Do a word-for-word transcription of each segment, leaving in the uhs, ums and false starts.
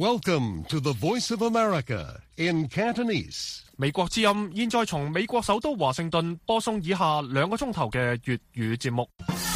Welcome to the Voice of America in Cantonese. 美國之音現在從美國首都華盛頓播送以下兩個鐘頭嘅粵語節目。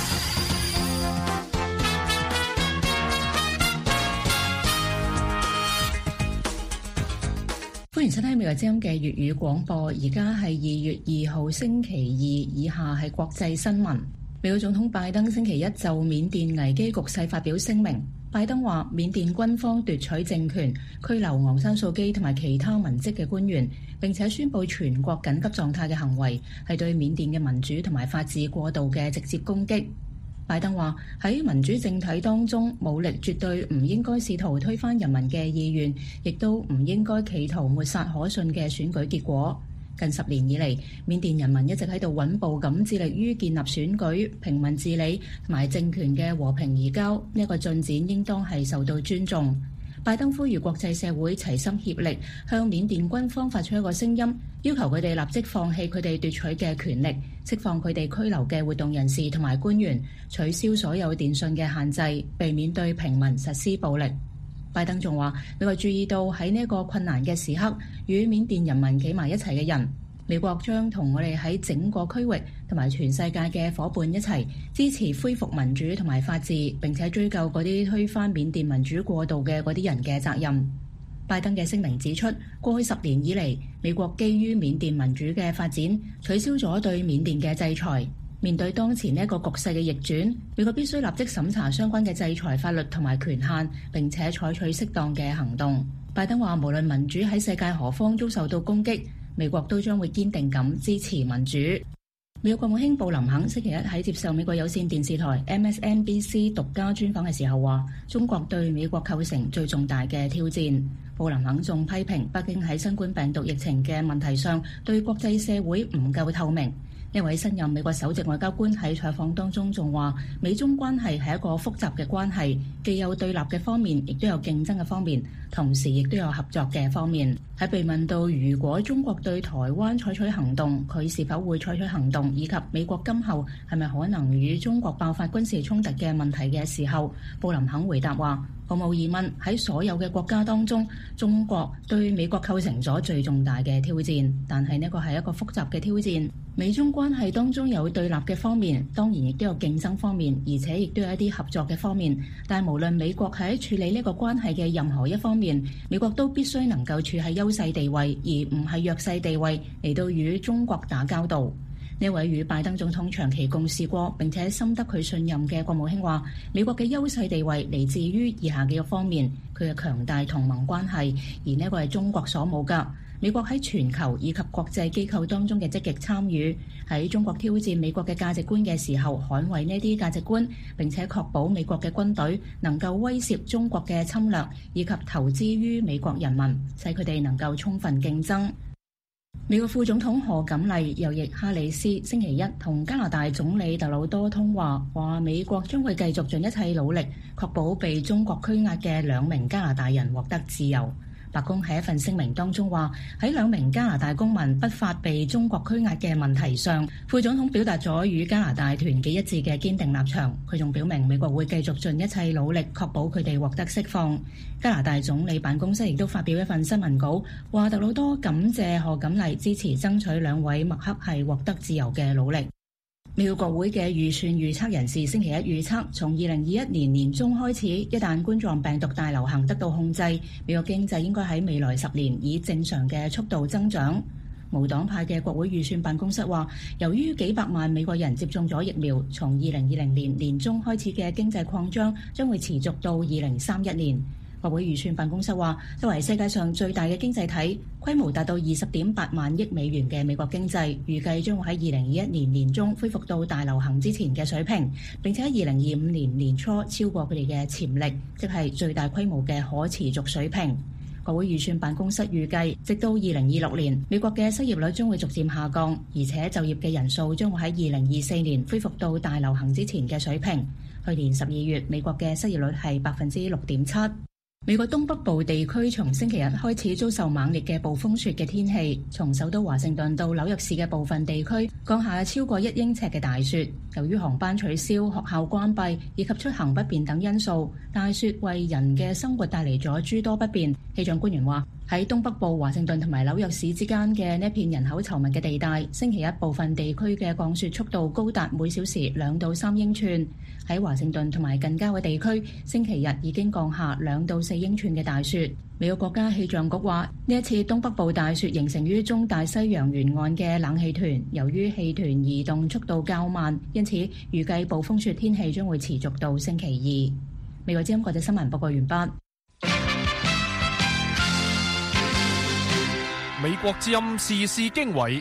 歡迎收聽美國之音嘅粵語廣播，而家係二月二號星期二，以下係國際新聞。美國總統拜登星期一就緬甸危機局勢發表聲明。拜登話緬甸軍方奪取政權，拘留昂山素姬同埋其他文職嘅官員，並且宣布全國緊急狀態嘅行為係對緬甸嘅民主同埋法治過渡嘅直接攻擊。拜登話喺民主政體當中，武力絕對唔應該試圖推翻人民嘅意願，亦都唔應該企圖抹殺可信嘅選舉結果。近十年以嚟，緬甸人民一直喺度穩步咁致力於建立選舉、平民治理同埋政權嘅和平移交，呢一個進展應當係受到尊重。拜登呼籲國際社會齊心協力，向緬甸軍方發出一個聲音，要求佢哋立即放棄佢哋奪取嘅權力，釋放佢哋拘留嘅活動人士同埋官員，取消所有電訊嘅限制，避免對平民實施暴力。拜登仲話，美國注意到喺呢一個困難嘅時刻，與緬甸人民企埋一齊嘅人，美國將同我哋喺整個區域同埋全世界嘅夥伴一齊支持恢復民主同埋法治，並且追究嗰啲推翻緬甸民主過渡嘅嗰啲人嘅責任。拜登嘅聲明指出，過去十年以嚟，美國基於緬甸民主嘅發展，取消咗對緬甸嘅制裁。面對當前呢一個局勢嘅逆轉，美國必須立即審查相關嘅制裁法律同埋權限，並且採取適當嘅行動。拜登話，無論民主喺世界何方遭受到攻擊，美國都將會堅定咁支持民主。美國國務卿布林肯星期一喺接受美國有線電視台 M S N B C 獨家專訪嘅時候話，中國對美國構成最重大嘅挑戰。布林肯仲批評北京喺新冠病毒疫情嘅問題上對國際社會唔夠透明。一位新任美國首席外交官喺採訪當中仲話，美中關係係一個複雜嘅關係，既有對立嘅方面，亦都有競爭嘅方面，同時亦都有合作嘅方面。喺被問到如果中國對台灣採取行動，佢是否會採取行動，以及美國今後係咪可能與中國爆發軍事衝突嘅問題嘅時候，布林肯回答話，毫無疑問喺所有嘅國家當中，中國對美國構成咗最重大嘅挑戰，但係呢個係一個複雜嘅挑戰。美中關係當中有對立嘅方面，當然亦都有競爭方面，而且亦都有一啲合作嘅方面。但係無論美國喺處理呢個關係嘅任何一方面，美國都必須能夠處喺優勢地位，而唔係弱勢地位嚟到與中國打交道。呢位與拜登總統長期共事過並且深得佢信任嘅國務卿話，美國嘅優勢地位嚟自於以下幾個方面：佢嘅強大同盟關係，而呢個係中國所冇㗎。美國喺全球以及國際機構當中嘅積極參與，喺中國挑戰美國嘅價值觀嘅時候，捍衛呢啲價值觀，並且確保美國嘅軍隊能夠威懾中國嘅侵略，以及投資於美國人民，使佢哋能夠充分競爭。美國副總統賀錦麗右翼哈里斯星期一同加拿大總理特魯多通話，話美國將會繼續盡一切努力，確保被中國拘押嘅兩名加拿大人獲得自由。白宮喺一份聲明當中話，喺兩名加拿大公民不法被中國拘押嘅問題上，副總統表達咗與加拿大團結一致嘅堅定立場。佢仲表明美國會繼續盡一切努力，確保佢哋獲得釋放。加拿大總理辦公室亦都發表一份新聞稿，話特魯多感謝賀錦麗支持爭取兩位麥克係獲得自由嘅努力。美國國會嘅預算預測人士星期一預測，從二零二一年年中開始，一旦冠狀病毒大流行得到控制，美國經濟應該喺未來十年以正常嘅速度增長。無黨派嘅國會預算辦公室話，由於幾百萬美國人接種咗疫苗，從二零二零年年中開始嘅經濟擴張將會持續到二零三一年。國會預算辦公室話，作為世界上最大嘅經濟體，規模達到二十點八萬億美元嘅美國經濟，預計將會喺二零二一年年中恢復到大流行之前嘅水平，並且喺二零二五年年初超過佢哋嘅潛力，即係最大規模嘅可持續水平。國會預算辦公室預計，直到二零二六年，美國嘅失業率將會逐漸下降，而且就業嘅人數將會喺二零二四年恢復到大流行之前嘅水平。去年十二月，美國嘅失業率係百分之六點七。 美國東北部地區從星期日開始遭受猛烈嘅暴風雪嘅天氣，從首都華盛頓到紐約市嘅部分地區降下超過一英尺嘅大雪。由於航班取消、學校關閉以及出行不便等因素，大雪為人嘅生活帶嚟咗諸多不便。氣象官員話，喺東北部華盛頓同埋紐約市之間嘅呢片人口稠密嘅地帶，星期一部分地區嘅降雪速度高達每小時兩到三英寸。喺華盛頓同埋近郊嘅地區，星期日已經降下兩到四英寸嘅大雪。美國國家氣象局話，呢一次東北部大雪形成於中大西洋沿岸嘅冷氣團，由於氣團移動速度較慢，因此預計暴風雪天氣將會持續到星期二。美國之音國際新聞報告完畢。 美國之音時事經緯，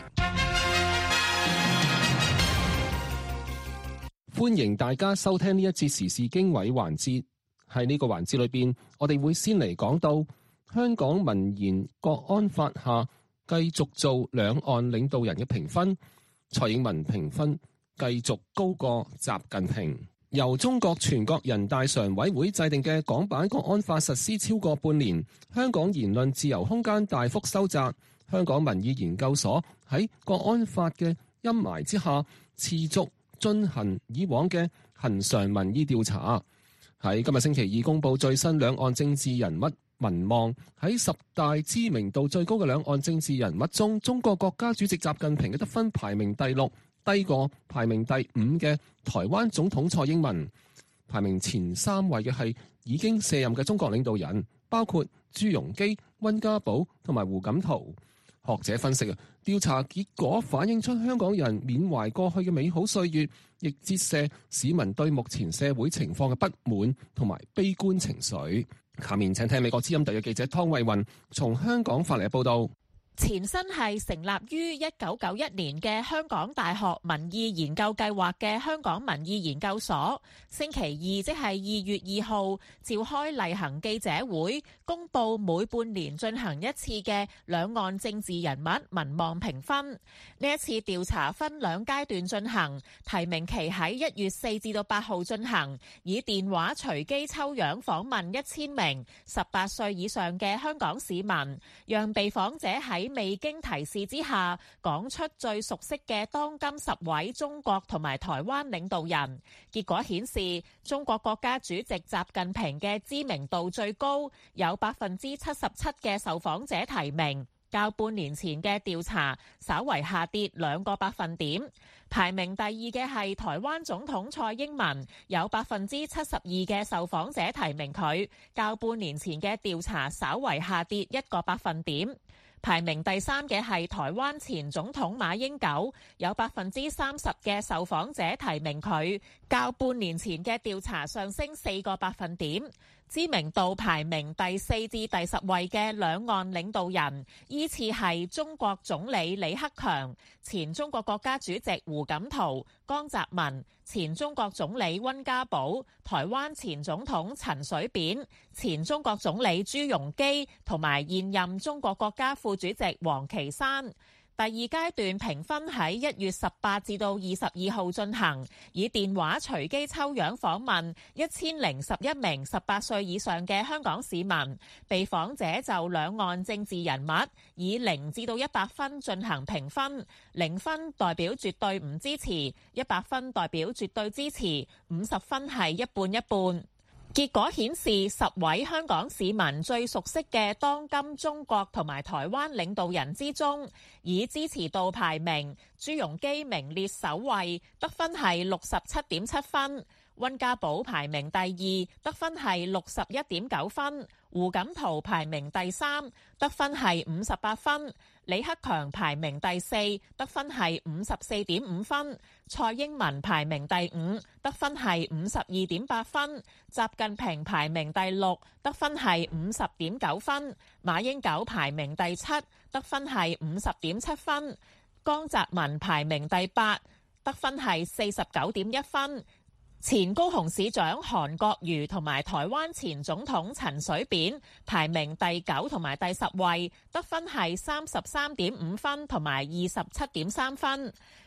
歡迎大家收聽呢一節時事經緯環節。喺呢個環節裏邊，我哋會先嚟講到香港民研國安法下繼續做兩岸領導人嘅評分，蔡英文評分繼續高過習近平。由中國全國人大常委會制定嘅港版國安法實施超過半年，香港言論自由空間大幅收窄。香港民意研究所喺國安法嘅陰霾之下，持續進行以往嘅恆常民意調查。喺今日星期二公布最新兩岸政治人物民望，喺十大知名度最高嘅兩岸政治人物中，中國國家主席習近平嘅得分排名第六，低過排名第五嘅台灣總統蔡英文。排名前三位嘅係已經卸任嘅中國領導人，包括朱鎔基、溫家寶同埋胡錦濤。學者分析啊，調查結果反映出香港人緬懷過去嘅美好歲月，亦折射市民對目前社會情況嘅不滿同埋悲觀情緒。下面請聽美國之音特約記者湯慧雲從香港發嚟嘅報道。 前身係成立於一九九一年嘅香港大學民意研究計劃嘅香港民意研究所，星期二即係二月二號召開例行記者會，公佈每半年進行一次嘅兩岸政治人物民望評分。呢一次調查分兩階段進行，提名期喺一月四至到八號進行，以電話隨機抽樣訪問一千名十八歲以上嘅香港市民，讓被訪者喺未經提示之下，講出最熟悉嘅當今十位中國同埋台灣領導人。結果顯示，中國國家主席習近平嘅知名度最高，有百分之七十七嘅受訪者提名，較半年前嘅調查稍為下跌兩個百分點。排名第二嘅係台灣總統蔡英文，有百分之七十二嘅受訪者提名佢，較半年前嘅調查稍為下跌一個百分點。排名第三嘅係台灣前總統馬英九，有百分之三十嘅受訪者提名佢，較半年前嘅調查上升四個百分點。知名度排名第四至第十位嘅兩岸領導人，依次係中國總理李克強、前中國國家主席胡錦濤、江澤民、前中國總理溫家寶、台灣前總統陳水扁、前中國總理朱鎔基同埋現任中國國家副主席王岐山。第二階段評分喺一月十八至到二十二號進行，以電話隨機抽樣訪問一千零十一名十八歲以上嘅香港市民，被訪者就兩岸政治人物以零至到一百分進行評分，零分代表絕對唔支持，一百分代表絕對支持，五十分係一半一半。結果顯示，十位香港市民最熟悉嘅當今中國同埋台灣領導人之中，以支持度排名，朱鎔基名列首位，得分係六十七點七分；溫家寶排名第二，得分係六十一點九分；胡錦濤排名第三，得分係五十八分；李克強排名第四，得分係五十四點五分；蔡英文排名第五，得分係五十二點八分；習近平排名第六，得分係五十點九分；馬英九排名第七，得分係五十點七分；江澤民排名第八，得分係四十九點一分。前高雄市長韓國瑜同埋台灣前總統陳水扁排名第九同埋第十位，得分係三十三點五分同埋二十七點三分。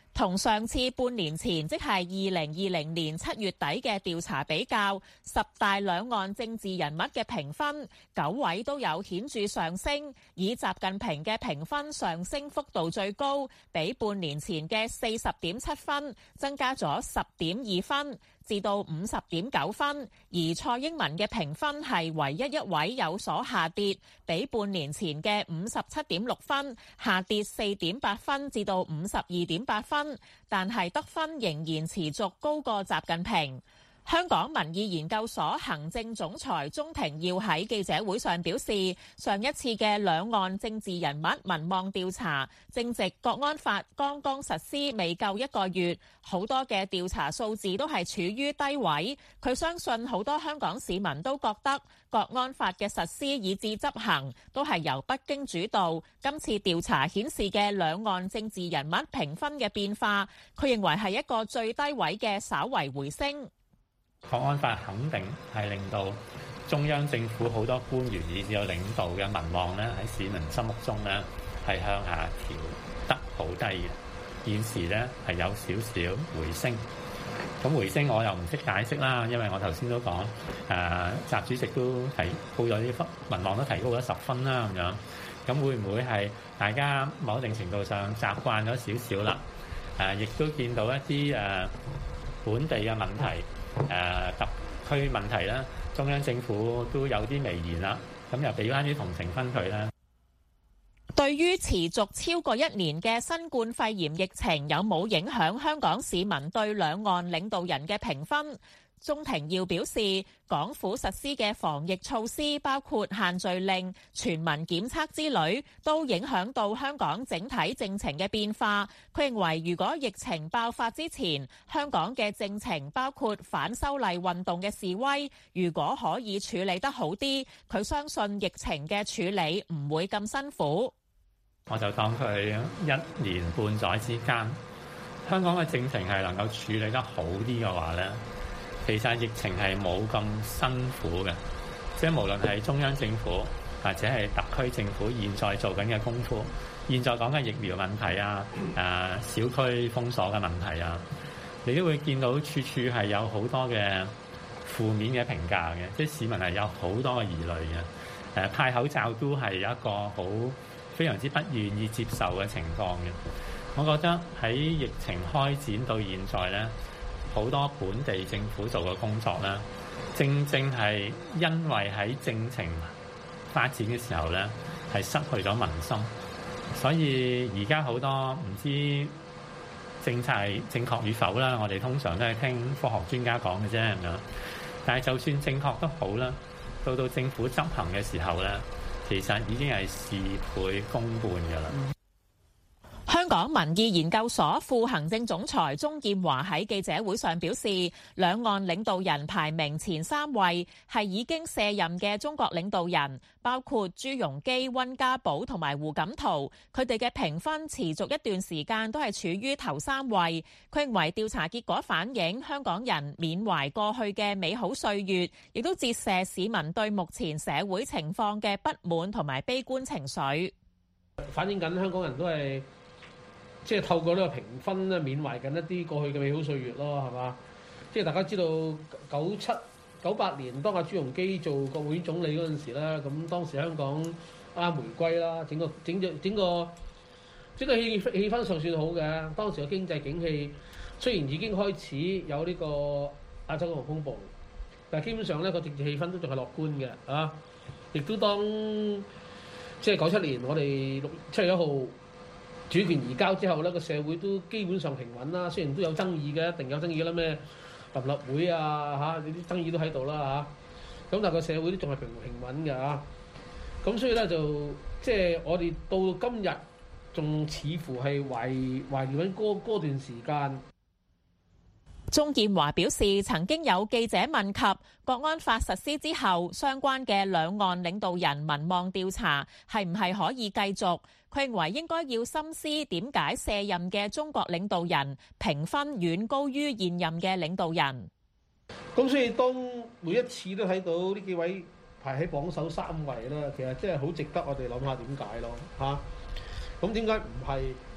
同上次半年前，即係二零二零年七月底嘅調查比較，十大兩岸政治人物嘅評分，九位都有顯著上升，以習近平嘅評分上升幅度最高，比半年前嘅四十點七分增加咗十點二分，至到五十點九分。而蔡英文嘅評分係唯一一位有所下跌，比半年前嘅五十七點六分下跌四點八分，至到五十二點八分。但係得分仍然持續高過習近平。香港民意研究所行政總裁鍾庭耀喺記者會上表示，上一次嘅兩岸政治人物民望調查正值國安法剛剛實施未夠一個月，好多嘅調查數字都係處於低位。佢相信好多香港市民都覺得國安法嘅實施以至執行都係由北京主導。今次調查顯示嘅兩岸政治人物評分嘅變化，佢認為係一個最低位嘅稍為回升。 國安法肯定係令到中央政府好多官員以至有領導嘅民望咧，喺市民心目中咧係向下調得好低嘅。現時咧係有少少回升，咁回升我又唔識解釋啦，因為我頭先都講誒，習主席都提高咗啲分，民望都提高咗十分啦咁樣。咁會唔會係大家某一定程度上習慣咗少少啦？誒、啊，亦都見到一啲誒、啊、本地嘅問題。誒、呃、特區問題啦，中央政府都有啲微言啦，咁又俾翻啲同情分佢啦。 對於持續超過一年嘅新冠肺炎疫情，有冇影響香港市民對兩岸領導人嘅評分？鍾庭耀表示，港府實施嘅防疫措施，包括限聚令、全民檢測之類，都影響到香港整體政情嘅變化。佢認為，如果疫情爆發之前，香港嘅政情包括反修例運動嘅示威，如果可以處理得好啲，佢相信疫情嘅處理唔會咁辛苦。 我就當佢一年半載之間，香港嘅政情係能夠處理得好啲嘅話咧，其實疫情係冇咁辛苦嘅，即係無論係中央政府或者係特區政府現在做緊嘅功夫，現在講嘅疫苗問題啊、誒小區封鎖嘅問題啊，你都會見到處處係有好多嘅負面嘅評價嘅，即係市民係有好多嘅疑慮嘅。誒派口罩都係一個好非常之不願意接受嘅情況嘅。我覺得喺疫情開展到現在咧，好多本地政府做嘅工作咧，正正係因為喺政情發展嘅時候咧，係失去咗民心，所以而家好多唔知政策係正確與否啦。我哋通常都係聽科學專家講嘅啫咁樣，但係就算正確都好啦，到到政府執行嘅時候咧，其實已經係事倍功半㗎啦。 香港民意研究所副行政總裁鍾劍華喺記者會上表示，兩岸領導人排名前三位係已經卸任嘅中國領導人，包括朱鎔基、溫家寶同埋胡錦濤，佢哋嘅評分持續一段時間都係處於頭三位。佢認為調查結果反映香港人緬懷過去嘅美好歲月，亦都折射市民對目前社會情況嘅不滿同埋悲觀情緒， 反映緊香港人都係即係透過呢個評分咧，緬懷緊一啲過去嘅美好歲月咯，係嘛？即係大家知道九七九八年當阿朱鎔基做國務院總理嗰陣時咧，咁當時香港啱回歸啦，整個整隻整個整個氣氣氛尚算好嘅。當時嘅經濟景氣雖然已經開始有呢個亞洲金融風暴，但係基本上咧個政治氣氛都仲係樂觀嘅啊！亦都當即係九七年我哋六七月一號主權移交之後咧，個社會都基本上平穩啦。雖然都有爭議嘅，一定有爭議啦，咩立立會啊嚇，呢啲爭議都喺度啦嚇。咁但係個社會都仲係平平穩嘅嚇。咁所以咧就即係我哋到今日仲似乎係懷懷念緊嗰嗰段時間。 鍾劍華表示，曾經有記者問及國安法實施之後相關嘅兩岸領導人民望調查係唔係可以繼續，佢認為應該要深思點解卸任嘅中國領導人評分遠高於現任嘅領導人。 咁所以當每一次都睇到呢幾位排喺榜首三位啦，其實真係好值得我哋諗下點解咯嚇。咁點解唔係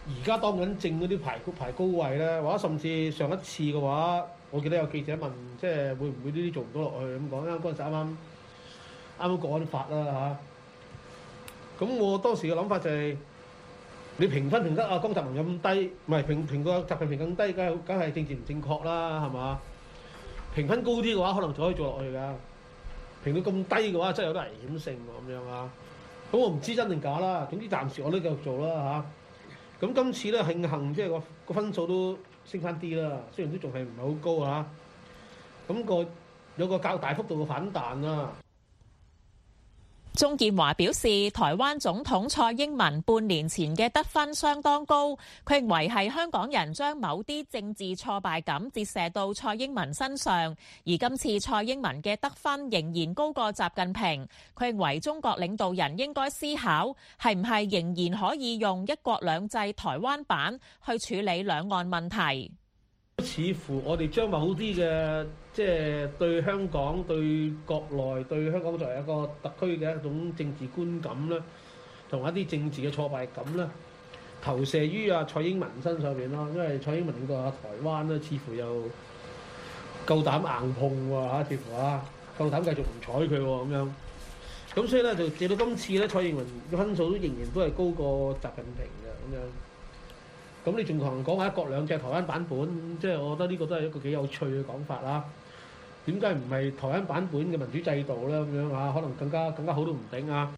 而家當緊政嗰啲排排高位咧，或者甚至上一次嘅話，我記得有記者問，即係會唔會呢啲做唔到落去咁講？因為嗰陣時啱啱啱啱國安法啦嚇。咁我當時嘅諗法就係、是，你評分評得啊江澤民咁低，唔係評評個習近平更低，梗係梗係政治唔正確啦，係嘛？評分高啲嘅話，可能就可以做落去㗎。評到咁低嘅話，真係有啲危險性喎，咁樣啊。咁我唔知真定假啦。總之暫時我都繼續做啦嚇。咁今次咧慶幸即係個個分數都升翻啲啦，雖然都仲係唔係好高嚇。咁個有個較大幅度嘅反彈啦。 鍾建華表示，台灣總統蔡英文半年前嘅得分相當高，佢認為係香港人將某啲政治挫敗感折射到蔡英文身上，而今次蔡英文嘅得分仍然高過習近平。佢認為中國領導人應該思考，係唔係仍然可以用一國兩制台灣版去處理兩岸問題。 似乎我哋將某啲嘅即係對香港、對國內、對香港作為一個特區嘅一種政治觀感咧，同一啲政治嘅挫敗感咧，投射於啊蔡英文身上邊咯。因為蔡英文領導下台灣咧，似乎又夠膽硬碰喎嚇，似乎啊夠膽繼續唔睬佢喎咁樣。咁所以咧就借到今次咧，蔡英文嘅分數都仍然都係高過習近平嘅咁樣。咁你仲同人講下一國兩制台灣版本，即係我覺得呢個都係一個幾有趣嘅講法啦。點解唔係台灣版本嘅民主制度咧？咁樣啊，可能更加更加好都唔定啊。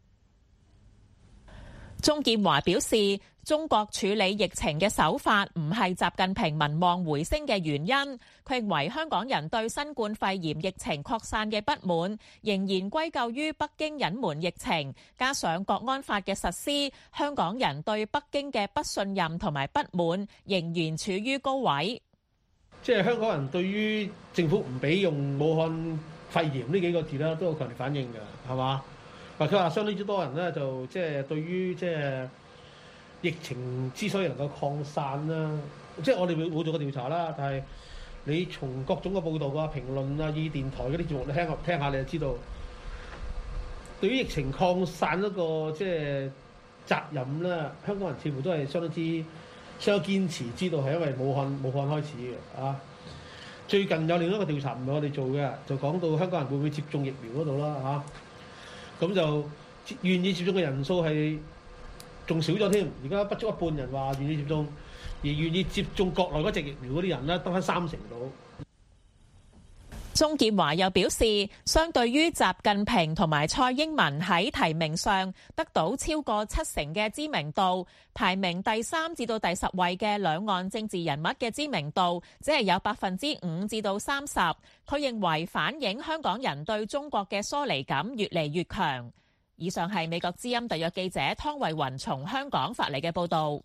鍾建華表示，中國處理疫情嘅手法唔係習近平民望回升嘅原因。佢認為香港人對新冠肺炎疫情擴散嘅不滿，仍然歸咎於北京隱瞞疫情，加上國安法嘅實施，香港人對北京嘅不信任同埋不滿仍然處於高位。 即係香港人對於政府唔俾用武漢肺炎呢幾個字咧，都有強烈反應㗎，係嘛？佢話相當之多人咧，就即係對於即係疫情之所以能夠擴散啦，即係我哋冇做過調查啦，但係你從各種嘅報道啊、評論啊、以電台嗰啲節目你聽下聽下，你就知道對於疫情擴散嗰個即係責任啦，香港人似乎都係相當之相當堅持，知道係因為武漢武漢開始嘅啊。最近有另一個調查唔係我哋做嘅，就講到香港人會唔會接種疫苗嗰度啦嚇。咁就願意接種嘅人數係仲少咗添，而家不足一半人話願意接種，而願意接種國內嗰隻疫苗嗰啲人咧，得翻三成到。 鍾建華又表示，相對於習近平同埋蔡英文喺提名上得到超過七成嘅知名度，排名第三至到第十位嘅兩岸政治人物嘅知名度只係有百分之五至到三十。佢認為反映香港人對中國嘅疏離感越嚟越強。以上係美國之音特約記者湯慧雲從香港發嚟嘅報導。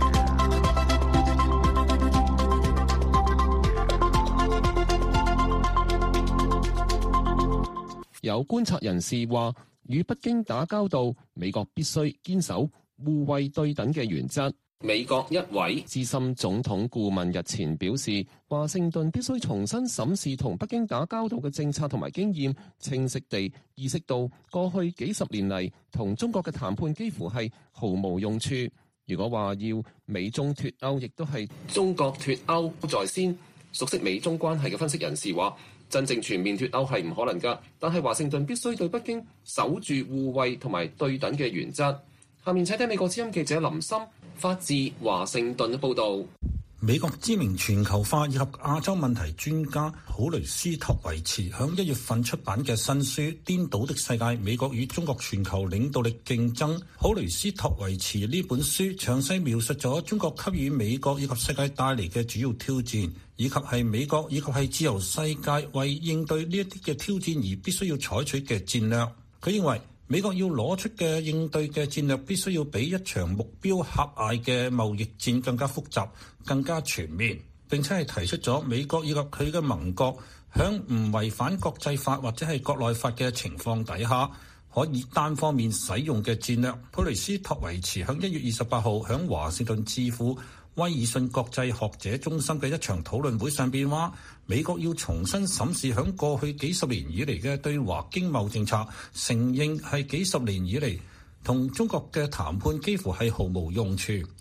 有觀察人士話，與北京打交道，美國必須堅守互惠對等嘅原則。美國一位資深總統顧問日前表示，華盛頓必須重新審視同北京打交道嘅政策同埋經驗，清晰地意識到過去幾十年嚟同中國嘅談判幾乎係毫無用處。如果話要美中脫歐，亦都係中國脫歐在先。熟悉美中關係嘅分析人士話，真正全面脫歐係唔可能㗎，但係華盛頓必須對北京守住互惠同埋對等嘅原則。下面請聽美國之音記者林森發自華盛頓嘅報導。 美國知名全球化以及亞洲問題專家普雷斯托維茨響一月份出版嘅新書《顛倒的世界：美國與中國全球領導力競爭》。普雷斯托維茨呢本書詳細描述咗中國給予美國以及世界帶嚟嘅主要挑戰，以及係美國以及係自由世界為應對呢一啲嘅挑戰而必須要採取嘅戰略。佢認為美國要攞出嘅應對嘅戰略必須要比一場目標狹隘嘅貿易戰更加複雜、更加全面，並且係提出咗美國以及佢嘅盟國響唔違反國際法或者係國內法嘅情況底下，可以單方面使用嘅戰略。普雷斯托維茨響一月二十八號響華盛頓智庫威爾遜國際學者中心嘅一場討論會上邊話，美國要重新審視響過去幾十年以嚟嘅對華經貿政策，承認係幾十年以嚟同中國嘅談判幾乎係毫無用處。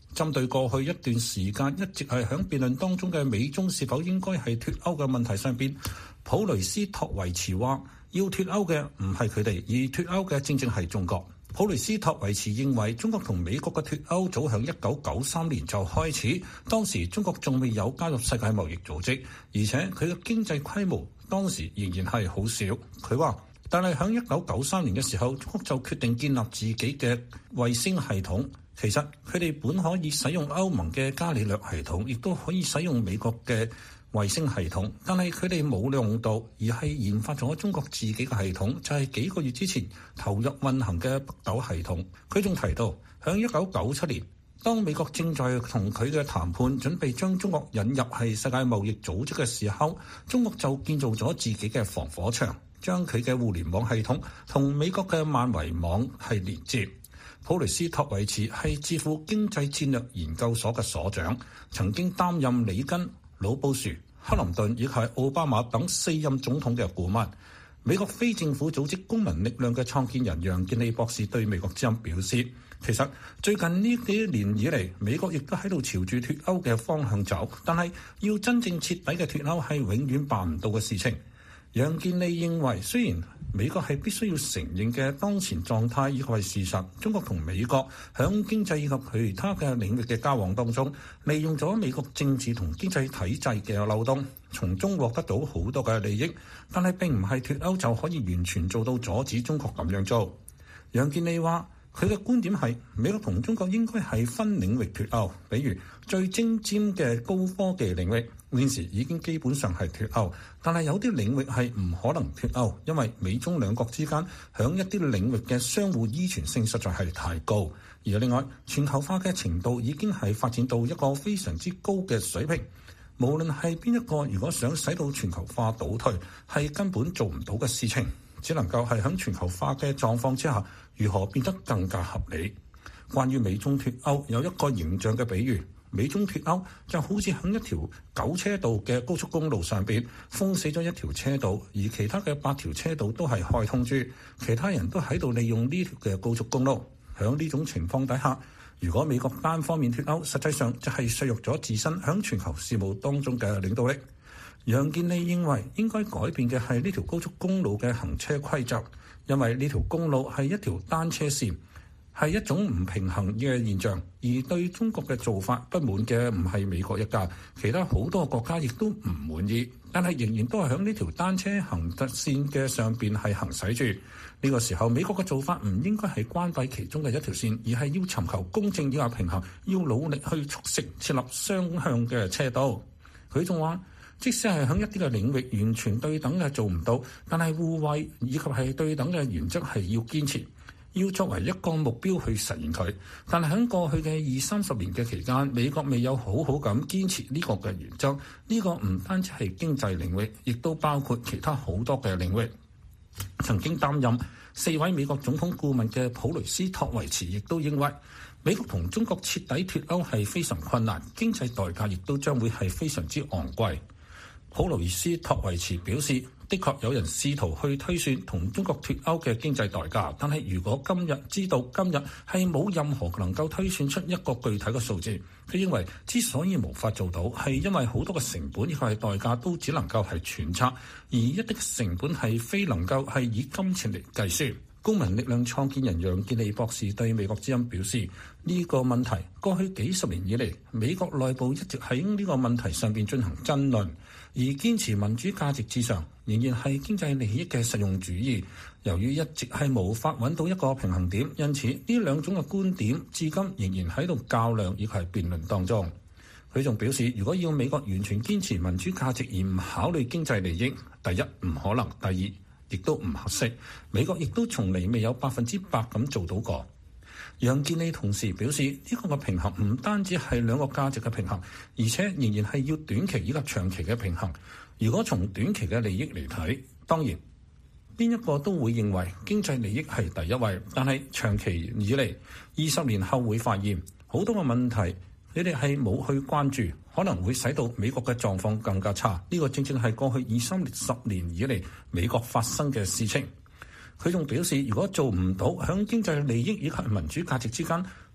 針對過去一段時間一直係喺辯論當中嘅美中是否應該係脫歐嘅問題上邊，普雷斯托維茨話：要脫歐嘅唔係佢哋，而脫歐嘅正正係中國。普雷斯托維茨認為，中國同美國嘅脫歐早喺一九九三年就開始，當時中國仲未有加入世界貿易組織，而且佢嘅經濟規模當時仍然係好少。佢話：但係喺一九九三年嘅時候，中國就決定建立自己嘅衛星系統。其實佢哋本可以使用歐盟嘅伽利略系統，亦都可以使用美國嘅衛星系統，但係佢哋冇用到，而係研發咗中國自己嘅系統，就係幾個月之前投入運行嘅北斗系統。佢仲提到，喺一九九七年，當美國正在同佢嘅談判準備將中國引入係世界貿易組織嘅時候，中國就建造咗自己嘅防火牆，將佢嘅互聯網系統同美國嘅萬維網係連接。普雷斯托維茨係智庫經濟戰略研究所嘅所長，曾經擔任里根、老布殊、克林頓以及奧巴馬等四任總統嘅顧問。美國非政府組織公民力量嘅創建人楊建利博士對美國之音表示，其實最近呢幾年以嚟，美國亦都喺度朝住脫歐嘅方向走，但係要真正徹底嘅脫歐係永遠辦唔到嘅事情。楊建利認為，雖然美國係必須要承認嘅當前狀態，以及係事實，中國同美國響經濟以及其他嘅領域嘅交往當中，利用咗美國政治同經濟體制嘅漏洞，從中獲得到好多嘅利益，但係並唔係脫歐就可以完全做到阻止中國咁樣做。楊建利話，佢嘅觀點係美國同中國應該係分領域脫歐，比如最精尖嘅高科技領域現時已經基本上係脫歐，但係有啲領域係唔可能脫歐，因為美中兩國之間響一啲領域嘅相互依存性實在係太高，而另外全球化嘅程度已經係發展到一個非常之高嘅水平，無論係邊一個，如果想使到全球化倒退，係根本做唔到嘅事情，只能夠係喺全球化嘅狀況之下，如何變得更加合理。關於美中脫歐有一個形象嘅比喻，美中脫歐就好似喺一條九車道嘅高速公路上邊封死咗一條車道，而其他嘅八條車道都係開通住，其他人都喺度利用呢條嘅高速公路。喺呢種情況底下，如果美國單方面脫歐，實際上就係削弱咗自身喺全球事務當中嘅領導力。楊建利認為應該改變嘅係呢條高速公路嘅行車規則，因為呢條公路係一條單車線，係一種唔平衡嘅現象，而對中國嘅做法不滿嘅唔係美國一家，其他好多國家亦都唔滿意，但係仍然都係喺呢條單車行特線嘅上邊係行駛住。呢個時候，美國嘅做法唔應該係關閉其中嘅一條線，而係要尋求公正以及平衡，要努力去促成設立雙向嘅車道。佢仲話，即使係喺一啲嘅領域完全對等嘅做唔到，但係互惠以及係對等嘅原則係要堅持，要作為一個目標去實現佢。但係喺過去嘅二三十年嘅期間，美國未有好好咁堅持呢個嘅原則。呢個唔單止係經濟領域，亦都包括其他好多嘅領域。曾經擔任四位美國總統顧問嘅普雷斯托維茨亦都認為，美國同中國徹底脫歐係非常困難，經濟代價亦都將會係非常之昂貴。普雷斯托維茨表示，的確有人試圖去推算同中國脫歐嘅經濟代價，但係如果今日知道今日係冇任何能夠推算出一個具體嘅數字。佢認為之所以無法做到，係因為好多嘅成本以及係代價都只能夠係揣測，而一啲成本係非能夠係以金錢嚟計算。公民力量創建人楊建利博士對美國之音表示，呢個問題過去幾十年以嚟，美國內部一直喺呢個問題上邊進行爭論，而堅持民主價值之上，仍然係經濟利益嘅實用主義。由於一直係無法揾到一個平衡點，因此呢兩種嘅觀點至今仍然喺度較量以及係辯論當中。佢仲表示，如果要美國完全堅持民主價值而唔考慮經濟利益，第一唔可能，第二亦都唔合適。美國亦都從嚟未有百分之百咁做到過。楊建利同時表示，呢個嘅平衡唔單止係兩個價值嘅平衡，而且仍然係要短期以及長期嘅平衡。如果從短期嘅利益嚟睇，當然邊一個都會認為經濟利益係第一位，但係長期以嚟，二十年後會發現好多嘅問題，你哋係冇去關注，可能會使到美國嘅狀況更加差。呢個正正係過去二三十年以嚟美國發生嘅事情。佢仲表示，如果做唔到響經濟利益以及民主價值之間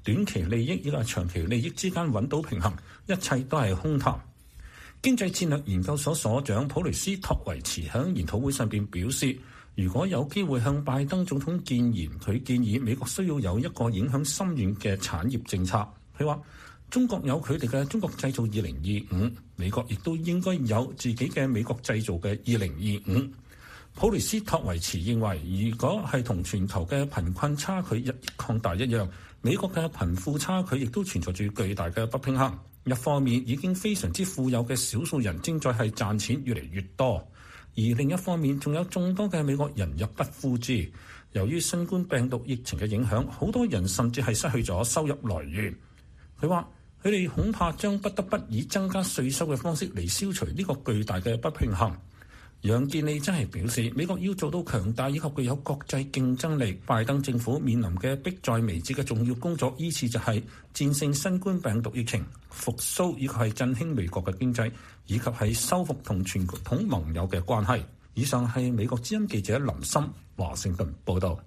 短期利益以及長期利益之間揾到平衡，一切都係空談。經濟戰略研究所所長普雷斯托維茨喺研討會上邊表示，如果有機會向拜登總統建言，佢建議美國需要有一個影響深遠嘅產業政策。佢話中國有佢哋嘅中國製造二零二五，美國亦都應該有自己嘅美國製造嘅二零二五。普雷斯托維茨認為，如果係同全球嘅貧困差距日益擴大一樣，美國嘅貧富差距亦都存在住巨大嘅不平衡。一方面已經非常之富有嘅少數人正在係賺錢越嚟越多，而另一方面仲有眾多嘅美國人入不敷支。由於新冠病毒疫情嘅影響，好多人甚至係失去咗收入來源。佢話佢哋恐怕將不得不以增加稅收嘅方式嚟消除呢個巨大嘅不平衡。楊健利真係表示，美國要做到強大以及具有國際競爭力，拜登政府面臨嘅迫在眉睫嘅重要工作，依次就係戰勝新冠病毒疫情、復甦以及係振興美國嘅經濟，以及係修復同傳統盟友嘅關係。以上係美國之音記者林森華盛頓報道。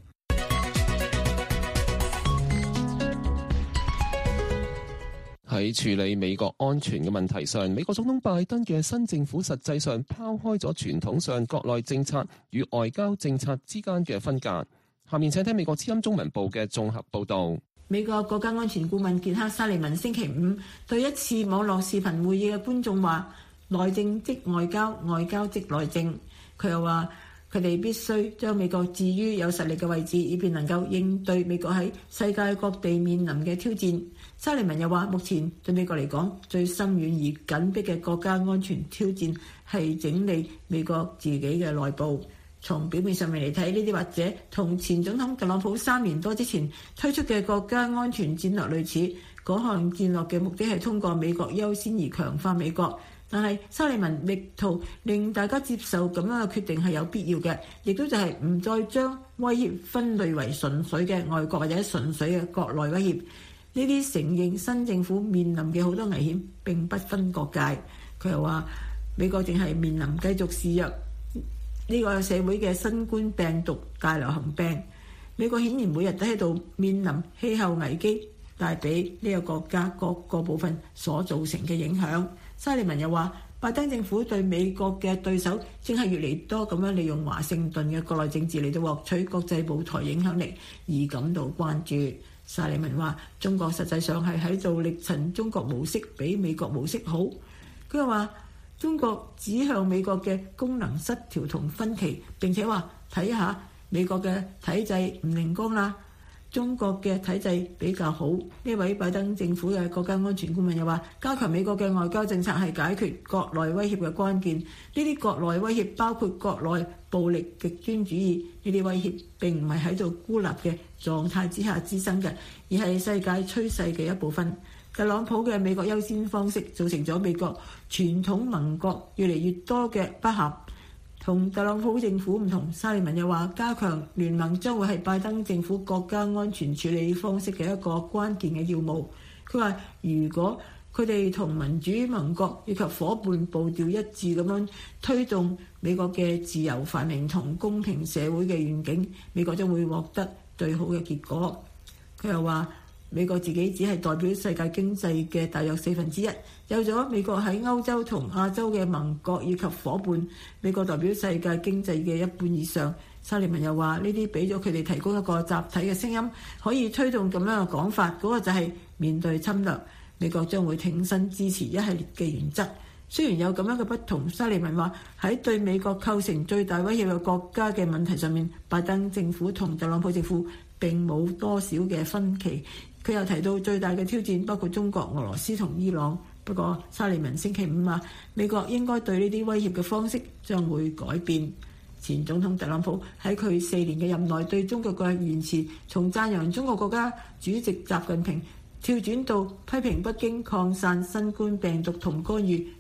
喺處理美國安全嘅問題上，美國總統拜登嘅新政府實際上拋開咗傳統上國內政策與外交政策之間嘅分隔。下面請聽美國之音中文部嘅綜合報導。 美國國家安全顧問傑克沙利文星期五對一次網絡視頻會議嘅觀眾話：內政即外交，外交即內政。佢又話：佢哋必須將美國置於有實力嘅位置，以便能夠應對美國喺世界各地面臨嘅挑戰。沙利文又話：目前對美國嚟講，最深遠而緊迫嘅國家安全挑戰係整理美國自己嘅內部。從表面上面嚟睇，呢啲或者同前總統特朗普三年多之前推出嘅國家安全戰略類似。嗰項戰略嘅目的係通過美國優先而強化美國。但係沙利文力圖令大家接受咁樣嘅決定係有必要嘅，亦都就係唔再將威脅分類為純粹嘅外國或者純粹嘅國內威脅。呢啲承認新政府面臨嘅好多危險並不分國界。佢又話美國正係面臨繼續肆虐呢個社會嘅新冠病毒大流行病。美國顯然每日都喺度面臨氣候危機帶俾呢個國家各個部分所造成嘅影響。沙利文又話，拜登政府對美國嘅對手正係越嚟越多咁樣利用華盛頓嘅國內政治嚟到獲取國際舞台影響力而感到關注。沙利文話，中國實際上係喺度力陳中國模式比美國模式好。佢又話，中國指向美國嘅功能失調同分歧，並且話睇下美國嘅體制唔靈光啦，中國嘅體制比較好。呢位拜登政府嘅國家安全顧問又話，加強美國嘅外交政策係解決國內威脅嘅關鍵。呢啲國內威脅包括國內暴力極端主義，呢啲威脅並唔係喺度孤立嘅狀態之下滋生嘅，而係世界趨勢嘅一部分。特朗普嘅美國優先方式造成咗美國傳統盟國越嚟越多嘅不合。同特朗普政府唔同，沙利文又話，加強聯盟將會係拜登政府國家安全處理方式嘅一個關鍵嘅要務。佢話，如果佢哋同民主盟國以及夥伴步調一致咁樣推動美國嘅自由繁榮同公平社會嘅願景，美國將會獲得最好嘅結果。佢又話，美國自己只係代表世界經濟嘅大約四分之一，有咗美國喺歐洲同亞洲嘅盟國以及夥伴，美國代表世界經濟嘅一半以上。沙利文又話，呢啲俾咗佢哋提供一個集體嘅聲音，可以推動咁樣嘅講法。嗰個就係面對侵略，美國將會挺身支持一系列嘅原則。雖然有咁樣嘅不同，沙利文話喺對美國構成最大威脅嘅國家嘅問題上面，拜登政府同特朗普政府並冇多少嘅分歧。佢又提到最大嘅挑戰包括中國、俄羅斯同伊朗。不過沙利文星期五話，美國應該對呢啲威脅嘅方式將會改變。前總統特朗普喺佢四年嘅任內對中國嘅言辭，從讚揚中國國家主席習近平，跳轉到批評北京擴散新冠病毒同干預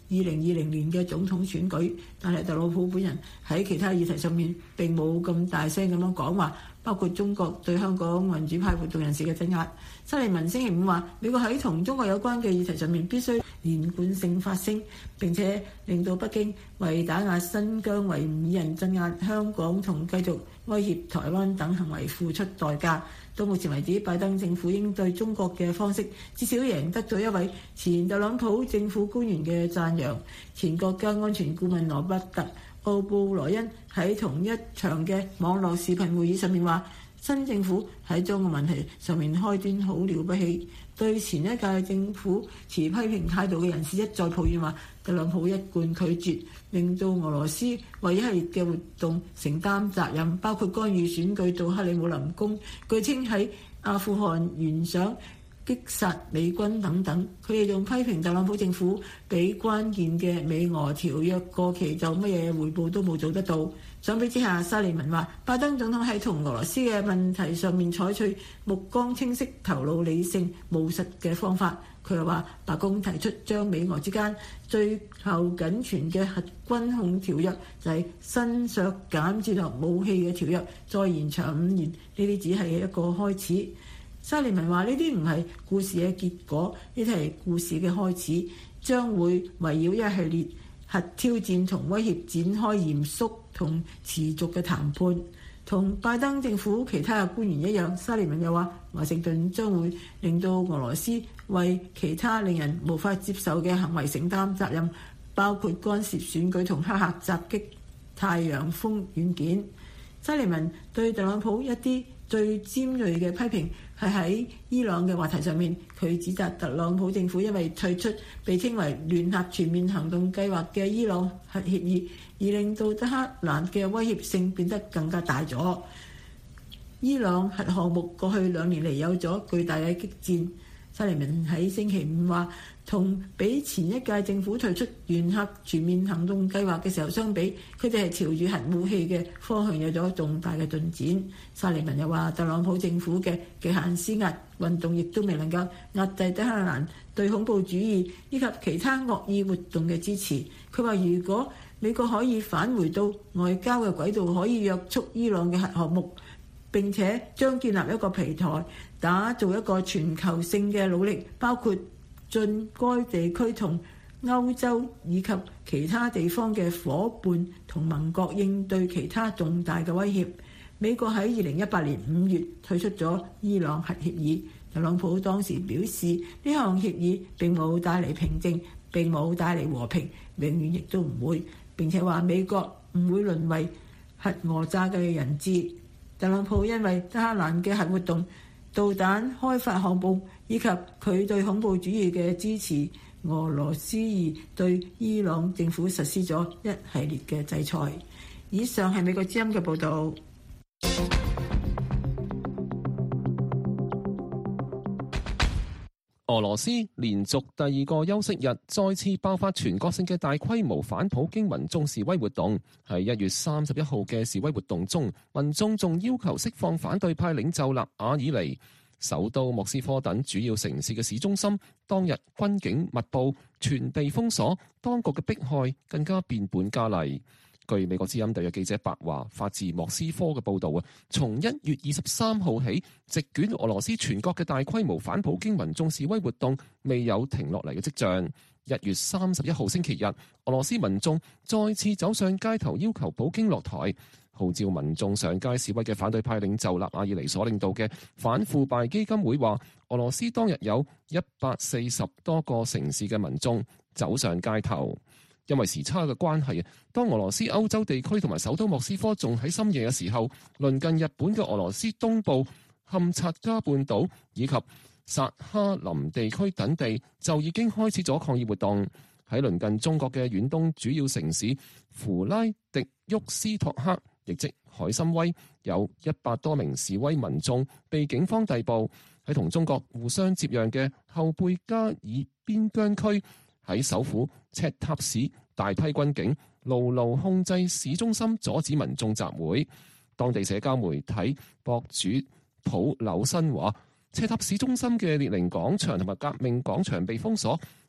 二零二零年嘅總統選舉。但係特朗普本人喺其他議題上面並冇咁大聲咁樣講話，包括中國對香港民主派活動人士嘅鎮壓。沙利文星期五話，美國喺同中國有關嘅議題上面必須連貫性發聲，並且令到北京為打壓新疆維吾爾人、鎮壓香港同繼續威脅台灣等行為付出代價。到目前為止，拜登政府應對中國嘅方式至少贏得咗一位前特朗普政府官員嘅讚揚。前國家安全顧問羅伯特奧布萊恩喺同一場嘅網絡視頻會議上面話，新政府喺中國問題上面開端好了不起。對前一屆政府持批評態度嘅人士一再抱怨話，特朗普一貫拒絕令到俄羅斯為一系列嘅活動承擔責任，包括干預選舉到克里姆林宮，據稱喺阿富汗懸賞擊殺美軍等等。佢哋仲批評特朗普政府比關鍵嘅美俄條約過期就乜嘢回報都冇做得到。相比之下，沙利文話，拜登總統喺同俄羅斯嘅問題上面採取目光清晰、頭腦理性、務實嘅方法。佢又話，白宮提出將美俄之間最後僅存嘅核軍控條約，就係新削減戰略武器嘅條約，再延長五年。呢啲只係一個開始。沙利文話，呢啲唔係故事嘅結果，呢啲係故事嘅開始，將會圍繞一系列核挑戰同威脅展開嚴肅同持續嘅談判。同拜登政府其他嘅官員一樣，沙利文又話，華盛頓將會令到俄羅斯為其他令人無法接受嘅行為承擔責任，包括干涉選舉同黑客襲擊太陽風軟件。沙利文對特朗普一啲最尖銳嘅批評係喺伊朗嘅話題上面，佢指責特朗普政府因為退出被稱為聯合全面行動計劃嘅伊朗核協議，而令到德黑蘭嘅威脅性變得更加大咗。伊朗核項目過去兩年嚟有咗巨大嘅激戰。沙利文喺星期五話，同比前一屆政府退出聯合全面行動計劃嘅時候相比，佢哋係朝住核武器嘅方向有咗重大嘅進展。沙利文又話，特朗普政府嘅極限施壓運動亦都未能夠壓制德黑蘭對恐怖主義以及其他惡意活動嘅支持。佢話，如果美國可以返回到外交嘅軌道，可以約束伊朗嘅核項目，並且將建立一個平台，打造一個全球性嘅努力，包括進該地區同歐洲以及其他地方嘅夥伴同盟國應對其他重大嘅威脅。美國喺二零一八年五月退出咗伊朗核協議，特朗普當時表示呢項協議並冇帶嚟平靜，並冇帶嚟和平，永遠亦都唔會。並且話美國唔會淪為核訛詐嘅人質。特朗普因為德黑蘭嘅核活動、導彈開發項目以及佢對恐怖主義嘅支持俄羅斯而對伊朗政府實施咗一系列嘅制裁。以上係美國之音嘅報導。 俄羅斯連續第二個休息日再次爆發全國性嘅大規模反普京民眾示威活動。喺一月三十一號嘅示威活動中，民眾仲要求釋放反對派領袖納瓦爾尼。首都莫斯科等主要城市嘅市中心當日軍警密佈，全地封鎖，當局嘅迫害更加變本加厲。據美國之音特約記者白華發自莫斯科嘅報導啊，從一月二十三號起，席捲俄羅斯全國嘅大規模反普京民眾示威活動未有停落嚟嘅跡象。一月三十一號星期日，俄羅斯民眾再次走上街頭要求普京落台，號召民眾上街示威嘅反對派領袖納瓦爾尼所領導嘅反腐敗基金會話，俄羅斯當日有一百四十多個城市嘅民眾走上街頭。因為時差嘅關係，當俄羅斯歐洲地區同埋首都莫斯科仲喺深夜嘅時候，鄰近日本嘅俄羅斯東部堪察加半島以及薩哈林地區等地就已經開始咗抗議活動。喺鄰近中國嘅遠東主要城市弗拉迪沃斯托克，亦即海參崴，有一百多名示威民眾被警方逮捕。喺同中國互相接壤嘅後貝加爾邊疆區，喺首府赤塔市，大批軍警牢牢控制市中心，阻止民眾集會。當地社交媒體博主普柳新話，赤塔市中心嘅列寧廣場同埋革命廣場被封鎖，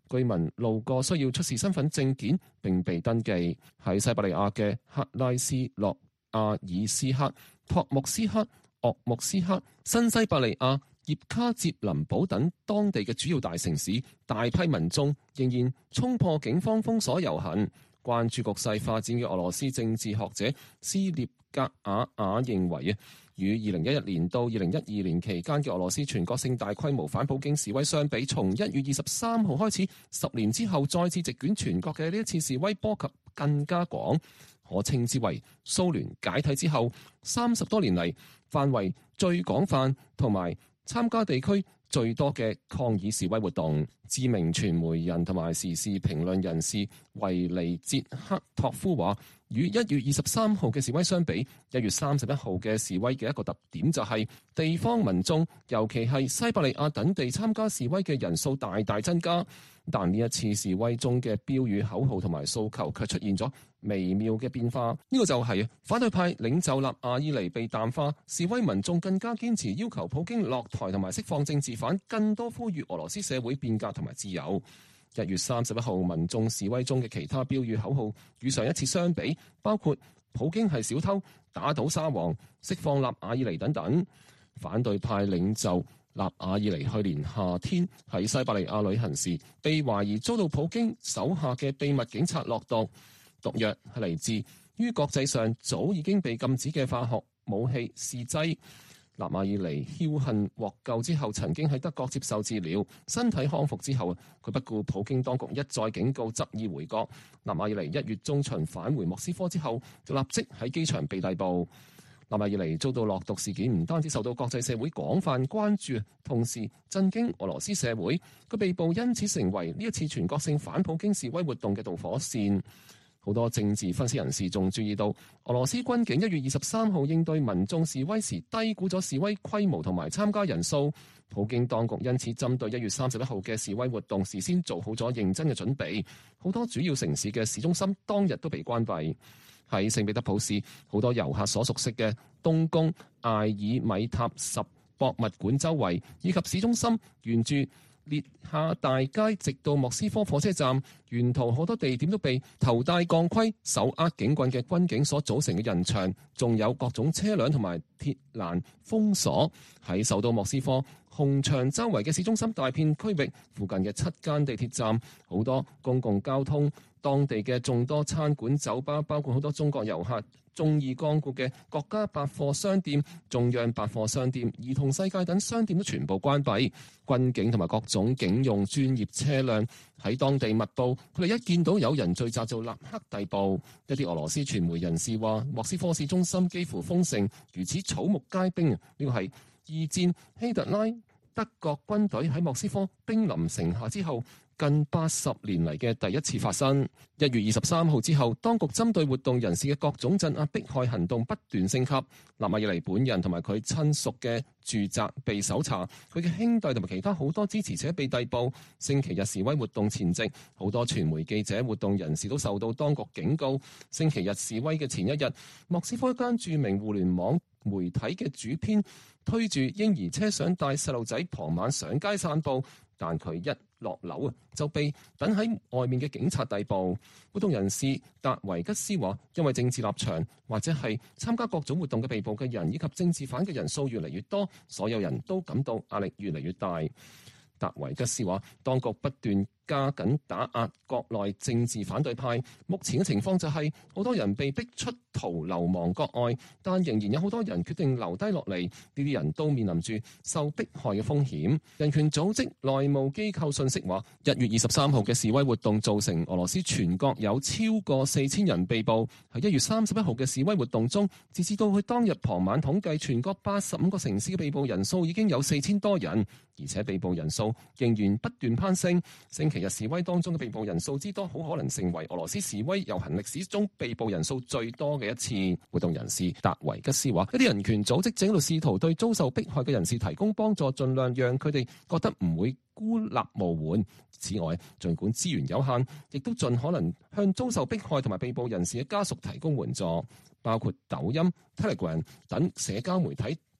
居民路過需要出示身份證件並被登記。喺西伯利亞嘅克拉斯諾亞爾斯克、托木斯克、鄂木斯克、新西伯利亞、葉卡捷林堡等當地嘅主要大城市，大批民眾仍然衝破警方封鎖遊行。關注局勢發展嘅俄羅斯政治學者斯列格瓦瓦認為啊，與二零一一年到二零一二年期間嘅俄羅斯全國性大規模反普京示威相比，從一月二十三號開始，十年之後再次席捲全國嘅呢一次示威波及更加廣，可稱之為蘇聯解體之後三十多年嚟範圍最廣泛同埋參加地區最多嘅抗議示威活動。知名傳媒人同埋時事評論人士維尼捷克托夫話，與一月二十三號嘅示威相比，一月三十一號嘅示威嘅一個特點就係地方民眾，尤其係西伯利亞等地參加示威嘅人數大大增加。但呢一次示威中嘅標語口號同埋訴求卻出現咗微妙嘅變化。呢、這個就係反對派領袖納瓦爾尼被淡化，示威民眾更加堅持要求普京落台同埋釋放政治犯，更多呼籲俄羅斯社會變革同埋自由。一月三十一號民眾示威中嘅其他標語口號與上一次相比，包括普京係小偷、打倒沙皇、釋放納瓦爾尼等等。反對派領袖納瓦爾尼去年夏天喺西伯利亞旅行時，被懷疑遭到普京手下嘅秘密警察落毒，毒藥係嚟自於國際上早已經被禁止嘅化學武器試劑。納瓦爾尼僥倖獲救之後，曾經喺德國接受治療，身體康復之後，佢不顧普京當局一再警告，執意回國。納瓦爾尼一月中旬返回莫斯科之後，就立即喺機場被逮捕。納瓦爾尼遭到落毒事件唔單止受到國際社會廣泛關注，同時震驚俄羅斯社會。佢被捕因此成為呢一次全國性反普京示威活動嘅導火線。好多政治分析人士仲注意到，俄羅斯軍警一月二十三號應對民眾示威時低估咗示威規模同埋參加人數。普京當局因此針對一月三十一號嘅示威活動事先做好咗認真嘅準備。好多主要城市嘅市中心當日都被關閉。喺聖彼得堡市，好多遊客所熟悉嘅東宮艾爾米塔什博物館周圍，以及市中心沿住列下大街直到莫斯科火車站，沿途好多地點都被頭戴鋼盔、手握警棍嘅軍警所組成嘅人牆，仲有各種車輛同埋鐵欄封鎖。喺首都莫斯科紅場周圍嘅市中心大片區域，附近嘅七間地鐵站，好多公共交通，當地嘅眾多餐館、酒吧，包括好多中國遊客中意光顧嘅國家百貨商店、中央百貨商店、兒童世界等商店都全部關閉。軍警同埋各種警用專業車輛喺當地密布，佢哋一見到有人聚集就立刻逮捕。一啲俄羅斯傳媒人士話，莫斯科市中心幾乎封城，如此草木皆兵。呢個係二戰希特拉德國軍隊喺莫斯科兵臨城下之後近八十年嚟嘅第一次發生。一月二十三號之後，當局針對活動人士嘅各種鎮壓迫害行動不斷升級。納瓦爾尼本人同埋佢親屬嘅住宅被搜查，佢嘅兄弟同埋其他好多支持者被逮捕。星期日示威活動前夕，好多傳媒記者、活動人士都受到當局警告。星期日示威嘅前一日，莫斯科一間著名互聯網媒體嘅主編推住嬰兒車想帶細路仔傍晚上街散步，但佢一落樓啊，就被等喺外面嘅警察逮捕。活動人士達維吉斯話，因為政治立場或者係參加各種活動嘅被捕嘅人以及政治犯嘅人數越嚟越多，所有人都感到壓力越嚟越大。達維吉斯話，當局不斷加緊打壓國內政治反對派，目前嘅情況就係、是、好多人被逼出逃流亡國外，但仍然有好多人決定留低落嚟。呢啲人都面臨住受迫害嘅風險。人權組織內務機構信息話，一月二十三號嘅示威活動造成俄羅斯全國有超過四千人被捕。喺一月三十一號嘅示威活動中，截至到去當日傍晚統計，全國八十五個城市嘅被捕人數已經有四千多人，而且被捕人數仍然不斷攀升。星期日示威當中嘅被捕人數之多，好可能成為俄羅斯示威遊行歷史中被捕人數最多嘅一次。活動人士達維吉斯話，一啲人權組織正喺度試圖對遭受迫害嘅人士提供幫助，盡量讓佢哋覺得唔會孤立無援。此外，儘管資源有限，亦都盡可能向遭受迫害同埋被捕人士嘅家屬提供援助，包括抖音、Telegram 等社交媒體。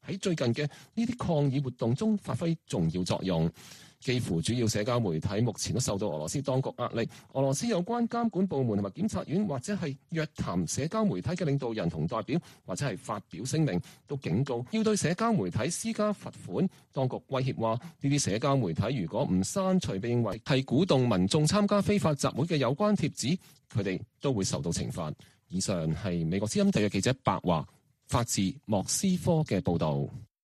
喺最近嘅呢啲抗議活動中發揮重要作用。幾乎主要社交媒體目前都受到俄羅斯當局壓力。俄羅斯有關監管部門同埋檢察院或者係約談社交媒體嘅領導人同代表，或者係發表聲明，都警告要對社交媒體施加罰款。當局威脅話，呢啲社交媒體如果唔刪除被認為係鼓動民眾參加非法集會嘅有關貼紙，佢哋都會受到懲罰。以上係美國之音特約記者白華發自莫斯科嘅報導。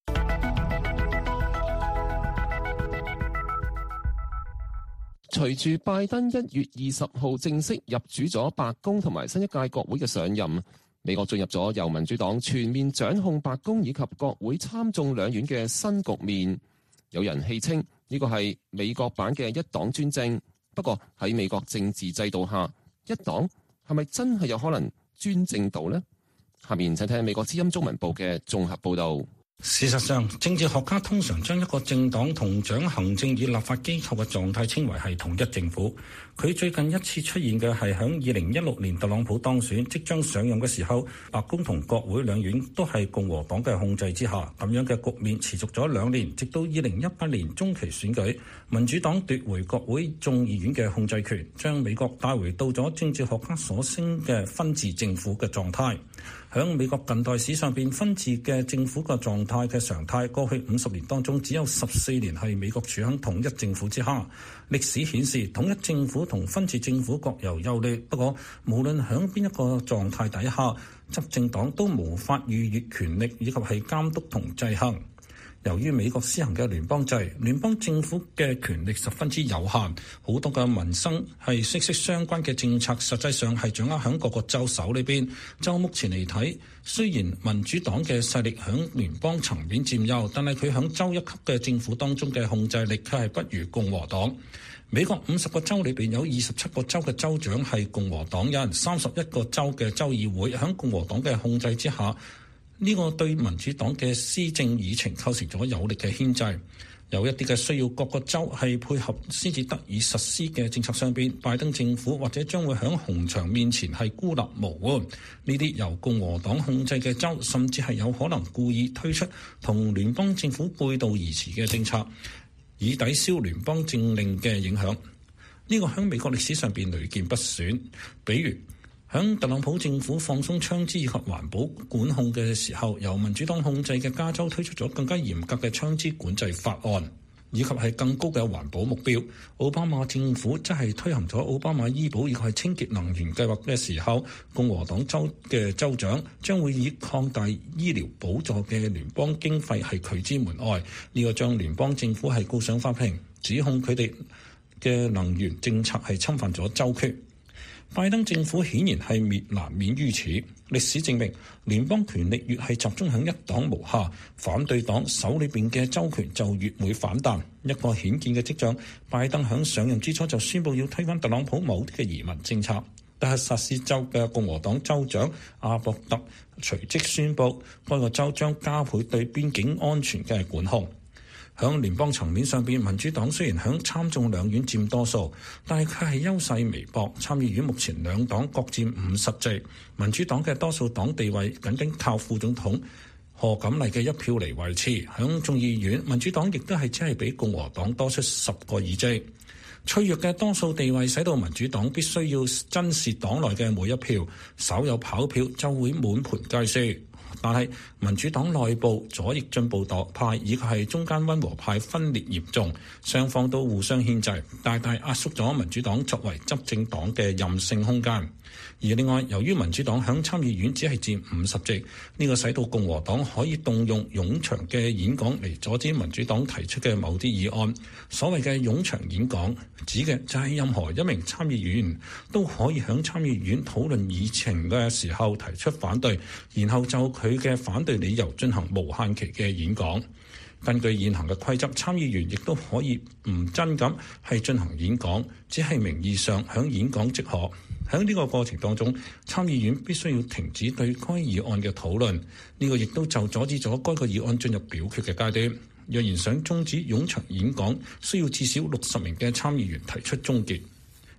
隨住拜登一月二十號正式入主咗白宮同埋新一屆國會嘅上任，美國進入咗由民主黨全面掌控白宮以及國會參眾兩院嘅新局面。有人戲稱呢個係美國版嘅一黨專政。不過喺美國政治制度下，一黨係咪真係有可能專政到呢？下面請聽美國之音中文部嘅綜合報導。 事實上，政治學家通常將一個政黨同掌行政與立法機構嘅狀態稱為係統一政府。佢最近一次出現嘅係響二零一六年特朗普當選即將上任嘅時候，白宮同國會兩院都係共和黨嘅控制之下。咁樣嘅局面持續咗兩年，直到二零一八年中期選舉，民主黨奪回國會眾議院嘅控制權，將美國帶回到咗政治學家所稱嘅分治政府嘅狀態。響美國近代史上邊，分治嘅政府嘅狀態嘅常態，過去五十年當中只有十四年係美國處喺統一政府之下。歷史顯示，統一政府同分治政府各有優劣，不過無論響邊一個狀態底下，執政黨都無法逾越權力以及係監督同制衡。由於美國施行嘅聯邦制，聯邦政府嘅權力十分之有限，好多嘅民生係息息相關嘅政策，實際上係掌握喺各個州手裏邊。就目前嚟睇，雖然民主黨嘅勢力喺聯邦層面佔優，但係佢喺州一級嘅政府當中嘅控制力卻係不如共和黨。美國五十個州裏邊有二十七個州嘅州長係共和黨人，三十一個州嘅州議會喺共和黨嘅控制之下。呢個對民主黨嘅施政議程構成咗有力嘅牽制，有一啲嘅需要各個州係配合先至得以實施嘅政策上邊，拜登政府或者將會喺紅牆面前係孤立無援。呢啲由共和黨控制嘅州，甚至係有可能故意推出同聯邦政府背道而馳嘅政策，以抵消聯邦政令嘅影響。呢個喺美國歷史上邊屢見不鮮，比如響特朗普政府放鬆槍支以及環保管控嘅時候，由民主黨控制嘅加州推出咗更加嚴格嘅槍支管制法案，以及係更高嘅環保目標。奧巴馬政府則係推行咗奧巴馬醫保以及係清潔能源計劃嘅時候，共和黨州嘅州長將會以擴大醫療補助嘅聯邦經費係拒之門外。呢、這個將聯邦政府係告上法庭，指控佢哋嘅能源政策係侵犯咗州權。拜登政府顯然係滅難免於此。歷史證明，聯邦權力越係集中喺一黨無下，反對黨手裏邊嘅州權就越會反彈。一個顯見嘅跡象，拜登響上任之初就宣布要推翻特朗普某啲嘅移民政策，但係薩斯州嘅共和黨州長阿博特隨即宣布，該個州將加倍對邊境安全嘅管控。響聯邦層面上邊，民主黨雖然響參眾兩院佔多數，但係佢係優勢微薄。參議院目前兩黨各佔五十席，民主黨嘅多數黨地位僅僅靠副總統賀錦麗嘅一票嚟維持。響眾議院，民主黨亦都係只係比共和黨多出十個議席。脆弱嘅多數地位使到民主黨必須要珍視黨內嘅每一票，稍有跑票就會滿盤皆輸。但係民主黨內部左翼進步派以及係中間溫和派分裂嚴重，雙方都互相牽制，大大壓縮咗民主黨作為執政黨嘅任性空間。而另外，由於民主黨響參議院只係佔五十席，呢個使到共和黨可以動用冗長嘅演講嚟阻止民主黨提出嘅某啲議案。所謂嘅冗長演講，指嘅就係任何一名參議員都可以響參議院討論議程嘅時候提出反對，然後就佢嘅反對理由進行無限期嘅演講。根據現行嘅規則，參議員亦都可以唔真咁係進行演講，只係名義上響演講即可。喺呢個過程當中，參議院必須要停止對該議案嘅討論，呢個亦都就阻止咗該個議案進入表決嘅階段。若然想終止冗長演講，需要至少六十名嘅參議員提出終結。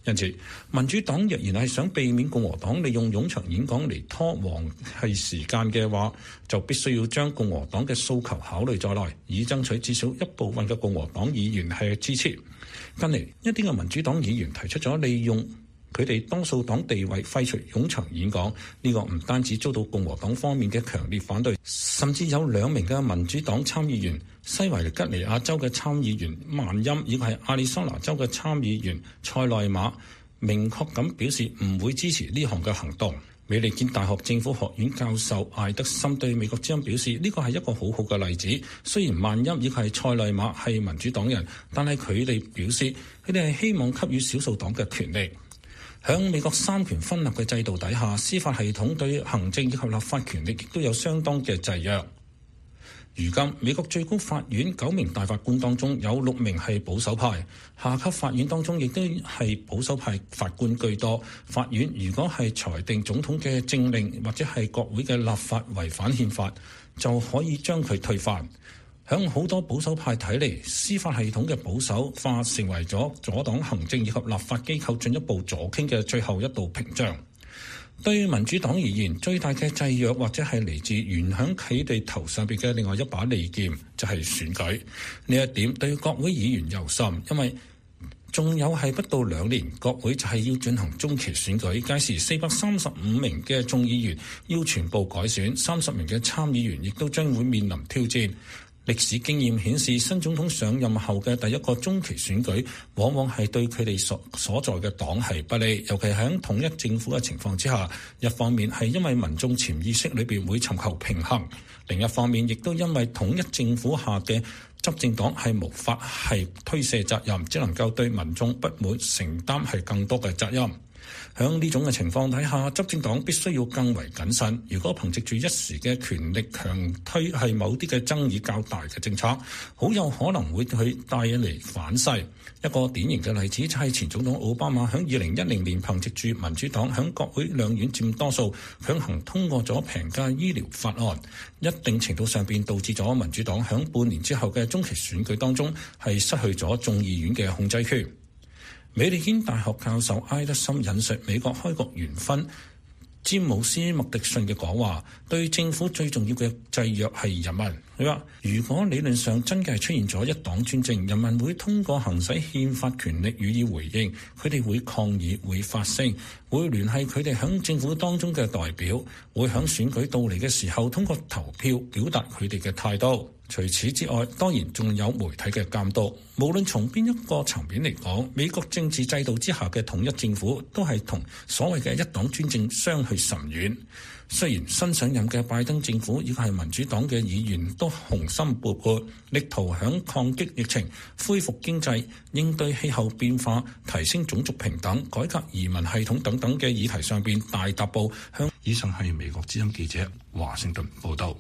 因此，民主黨若然係想避免共和黨利用冗長演講嚟拖黃係時間嘅話，就必須要將共和黨嘅訴求考慮在內，以爭取至少一部分嘅共和黨議員係支持。近嚟一啲嘅民主黨議員提出咗利用佢哋多數黨地位廢除冗長演講，呢個唔單止遭到共和黨方面嘅強烈反對，甚至有兩名嘅民主黨參議員，西維吉尼亞州嘅參議員萬欽以及係亞利桑那州嘅參議員塞內馬，明確咁表示唔會支持呢項嘅行動。美利堅大學政府學院教授艾德森對美國之音表示，呢個係一個好好嘅例子。雖然萬欽以及係塞內馬係民主黨人，但係佢哋表示佢哋係希望給予少數黨嘅權利。喺美國三權分立嘅制度底下，司法系統對行政以及立法權力亦都有相當嘅制約。如今美國最高法院九名大法官當中有六名係保守派，下級法院當中亦都係保守派法官居多。法院如果係裁定總統嘅政令或者係國會嘅立法違反憲法，就可以將佢推翻。響好多保守派睇嚟，司法系統嘅保守化成為咗阻擋行政以及立法機構進一步左傾嘅最後一道屏障。對民主黨而言，最大嘅制約或者係嚟自懸響佢哋頭上邊嘅另外一把利劍，就係選舉。呢一點對國會議員尤甚，因為仲有係不到兩年，國會就係要進行中期選舉，屆時四百三十五名嘅眾議員要全部改選，三十名嘅參議員亦都將會面臨挑戰。歷史經驗顯示，新總統上任後嘅第一個中期選舉，往往係對佢哋所所在嘅黨係不利，尤其喺統一政府嘅情況之下。一方面係因為民眾潛意識裏邊會尋求平衡，另一方面亦都因為統一政府下嘅執政黨係無法係推卸責任，只能夠對民眾不滿承擔係更多嘅責任。喺呢種嘅情況底下，執政黨必須要更為謹慎。如果憑藉住一時嘅權力強推係某啲嘅爭議較大嘅政策，好有可能會去帶引嚟反噬。一個典型嘅例子就係前總統奧巴馬喺二零一零年憑藉住民主黨喺國會兩院佔多數，強行通過咗平價醫療法案，一定程度上邊導致咗民主黨喺半年之後嘅中期選舉當中係失去咗眾議院嘅控制權。美利堅大學教授埃德森引述美國開國元勳詹姆斯麥迪遜嘅講話，對政府最重要嘅制約係人民。佢話：如果理論上真嘅係出現咗一黨專政，人民會通過行使憲法權力予以回應，佢哋會抗議、會發聲、會聯繫佢哋響政府當中嘅代表，會響選舉到嚟嘅時候通過投票表達佢哋嘅態度。除此之外，當然仲有媒體嘅監督。無論從邊一個層面嚟講，美國政治制度之下嘅統一政府都係同所謂嘅一黨專政相去甚遠。雖然新上任嘅拜登政府以及係民主黨嘅議員都雄心勃勃，力圖響抗擊疫情、恢復經濟、應對氣候變化、提升種族平等、改革移民系統等等嘅議題上邊大踏步向。以上係美國之音記者華盛頓報道。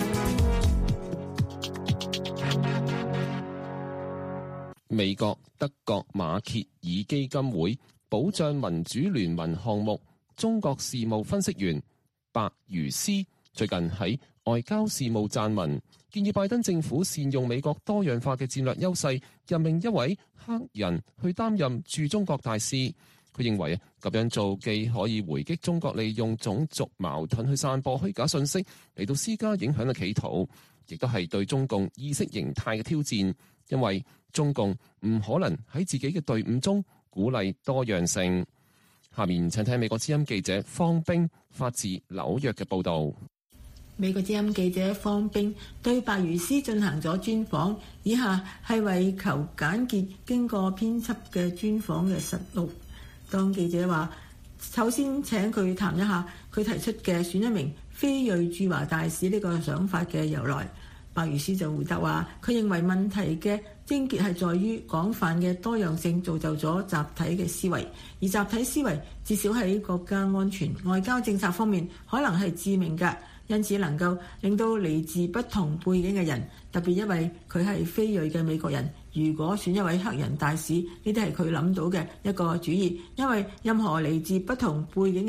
美國德國馬歇爾基金會保障民主聯盟項目中國事務分析員白如斯最近喺外交事務撰文，建議拜登政府善用美國多樣化嘅戰略優勢，任命一位黑人去擔任駐中國大使。佢認為咁樣做既可以回擊中國利用種族矛盾去散播虛假信息嚟到施加影響嘅企圖，亦都係對中共意識形態嘅挑戰，因為中共唔可能喺自己嘅隊伍中鼓勵多樣性。下面請聽美國之音記者方冰發自紐約嘅報導。 美國之音記者方冰對白如斯進行咗專訪，以下係為求簡潔經過編輯嘅專訪嘅實錄。當記者話首先請佢談一下佢提出嘅選一名非裔駐華大使呢個想法嘅由來。白如斯就回答話，佢認為問題嘅症結係在於廣泛嘅多樣性造就咗集體嘅思維，而集體思維至少喺國家安全、外交政策方面可能係致命嘅，因此能夠令到嚟自不同背景嘅人，特別因為佢係非裔嘅美國人，如果選一位黑人大使，呢啲係佢諗到嘅一個主意，因為任何嚟自不同背景嘅人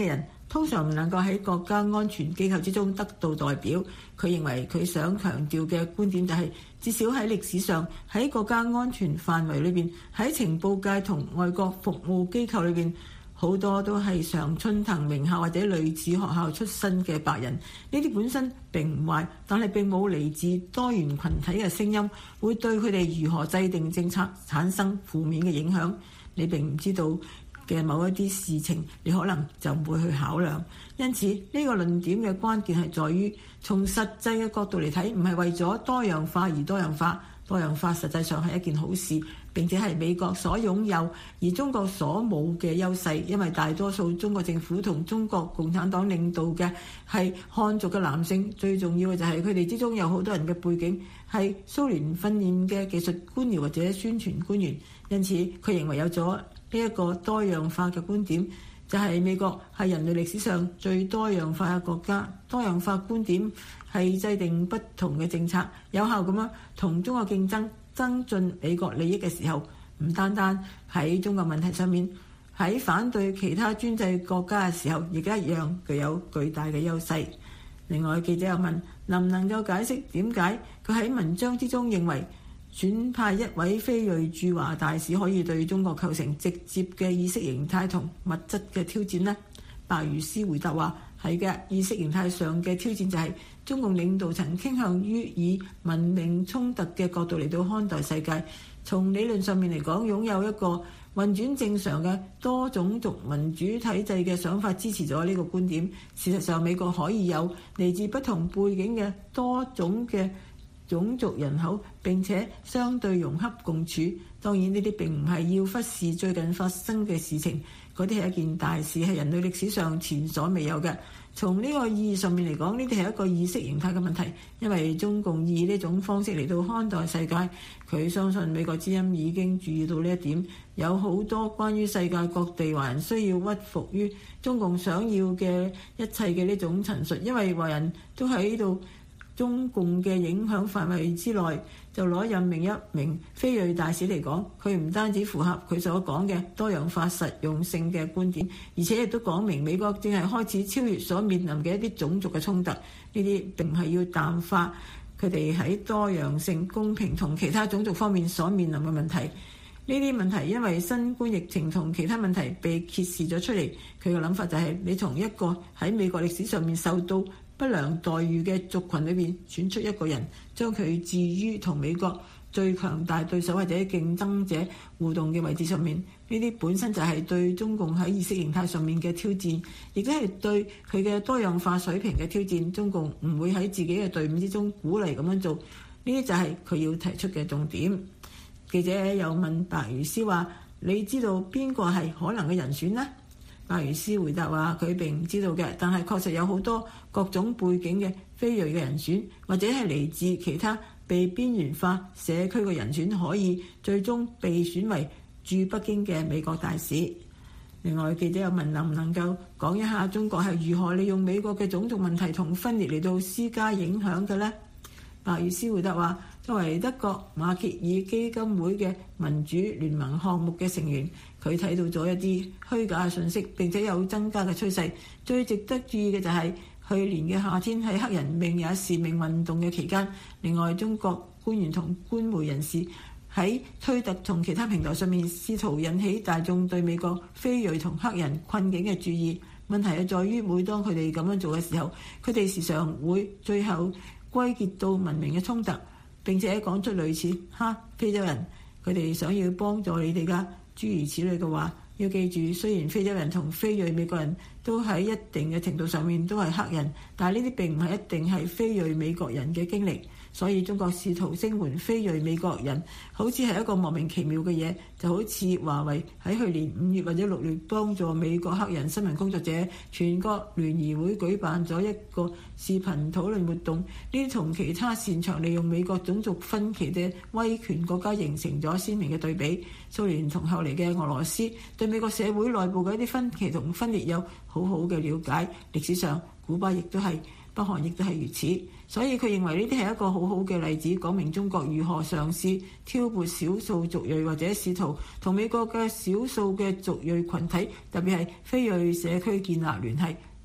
通常唔能夠喺國家安全機構之中得到代表。佢認為佢想強調嘅觀點就係，至少喺歷史上，喺國家安全範圍裏邊，喺情報界同外國服務機構裏邊，好多都係常春藤名校或者類似學校出身嘅白人。呢啲本身並唔壞，但係並冇嚟自多元群體嘅聲音，會對佢哋如何制定政策產生負面嘅影響。你並唔知道嘅某一啲事情，你可能就唔會去考量。因此呢個論點嘅關鍵係在於，從實際嘅角度嚟睇，唔係為咗多樣化而多樣化。多樣化實際上係一件好事，並且係美國所擁有而中國所冇嘅優勢。因為大多數中國政府同中國共產黨領導嘅係漢族嘅男性，最重要嘅就係佢哋之中有好多人嘅背景係蘇聯訓練嘅技術官僚或者宣傳官員。因此佢認為有咗呢一個多樣化嘅觀點，就係美國係人類歷史上最多樣化嘅國家。多樣化觀點係制定不同嘅政策，有效咁樣同中國競爭，增進美國利益嘅時候，唔單單喺中國問題上面，喺反對其他專制國家嘅時候，亦都一樣具有巨大嘅優勢。另外，記者又問能唔能夠解釋點解佢喺文章之中認為選派一位非裔駐華大使可以對中國構成直接嘅意識形態同物質嘅挑戰呢？白如斯回答話：係嘅，意識形態上嘅挑戰就係中共領導層傾向於以文明衝突嘅角度嚟到看待世界。從理論上面嚟講，擁有一個運轉正常嘅多種族民主體制嘅想法支持咗呢個觀點。事實上，美國可以有嚟自不同背景嘅多種嘅種族人口，並且相對融洽共處。當然呢啲並唔係要忽視最近發生嘅事情，嗰啲係一件大事，係人類歷史上前所未有嘅。從呢個意義上面嚟講，呢啲係一個意識形態嘅問題，因為中共以呢種方式嚟到看待世界。佢相信美國之音已經注意到呢一點，有好多關於世界各地華人需要屈服於中共想要嘅一切嘅呢種陳述，因為華人都喺呢度中共嘅影響範圍之內。就攞任命一名非裔大使嚟講，佢唔單止符合佢所講嘅多樣化實用性嘅觀點，而且亦都講明美國正係開始超越所面臨嘅一啲種族嘅衝突。呢啲並唔係要淡化佢哋喺多樣性、公平同其他種族方面所面臨嘅問題。呢啲問題因為新冠疫情同其他問題被揭示咗出嚟。佢嘅諗法就係，你從一個喺美國歷史上面受到不良待遇嘅族群裏邊選出一個人，將佢置於同美國最強大對手或者競爭者互動嘅位置上面，呢啲本身就係對中共喺意識形態上面嘅挑戰，亦都係對佢嘅多樣化水平嘅挑戰。中共唔會喺自己嘅隊伍之中鼓勵咁樣做，呢啲就係佢要提出嘅重點。記者又問白如斯話：你知道邊個係可能嘅人選呢？白如斯回答話：佢並唔知道嘅，但係確實有好多各種背景嘅非裔嘅人選，或者係嚟自其他被邊緣化社區嘅人選，可以最終被選為駐北京嘅美國大使。另外，記者又問能唔能夠講一下中國係如何利用美國嘅種族問題同分裂嚟到施加影響嘅呢？白如斯回答話：作為德國馬歇爾基金會嘅民主聯盟項目嘅成員，佢睇到咗一啲虛假嘅信息，並且有增加嘅趨勢。最值得注意嘅就係去年嘅夏天喺黑人命也是命運動嘅期間，另外中國官員同官媒人士喺推特同其他平台上面試圖引起大眾對美國非裔同黑人困境嘅注意。問題係在於，每當佢哋咁樣做嘅時候，佢哋時常會最後歸結到文明嘅衝突，並且講出類似哈非洲人，佢哋想要幫助你哋㗎諸如此類嘅話。要記住，雖然非洲人同非裔美國人都喺一定嘅程度上面都係黑人，但係呢啲並唔係一定係非裔美國人嘅經歷。所以中國試圖聲援非裔美國人，好似係一個莫名其妙嘅嘢，就好似華為喺去年五月或者六月幫助美國黑人新聞工作者，全國聯誼會舉辦咗一個視頻討論活動。呢啲同其他擅長利用美國種族分歧嘅威權國家形成咗鮮明嘅對比。蘇聯同後嚟嘅俄羅斯對美國社會內部嘅一啲分歧同分裂有好好嘅了解。歷史上，古巴亦都係，北韓亦都係如此。所以佢認為呢啲係一個好好嘅例子，講明中國如何嘗試挑撥少數族裔或者試圖同美國嘅少數嘅族裔群體，特別係非裔社區建立聯繫。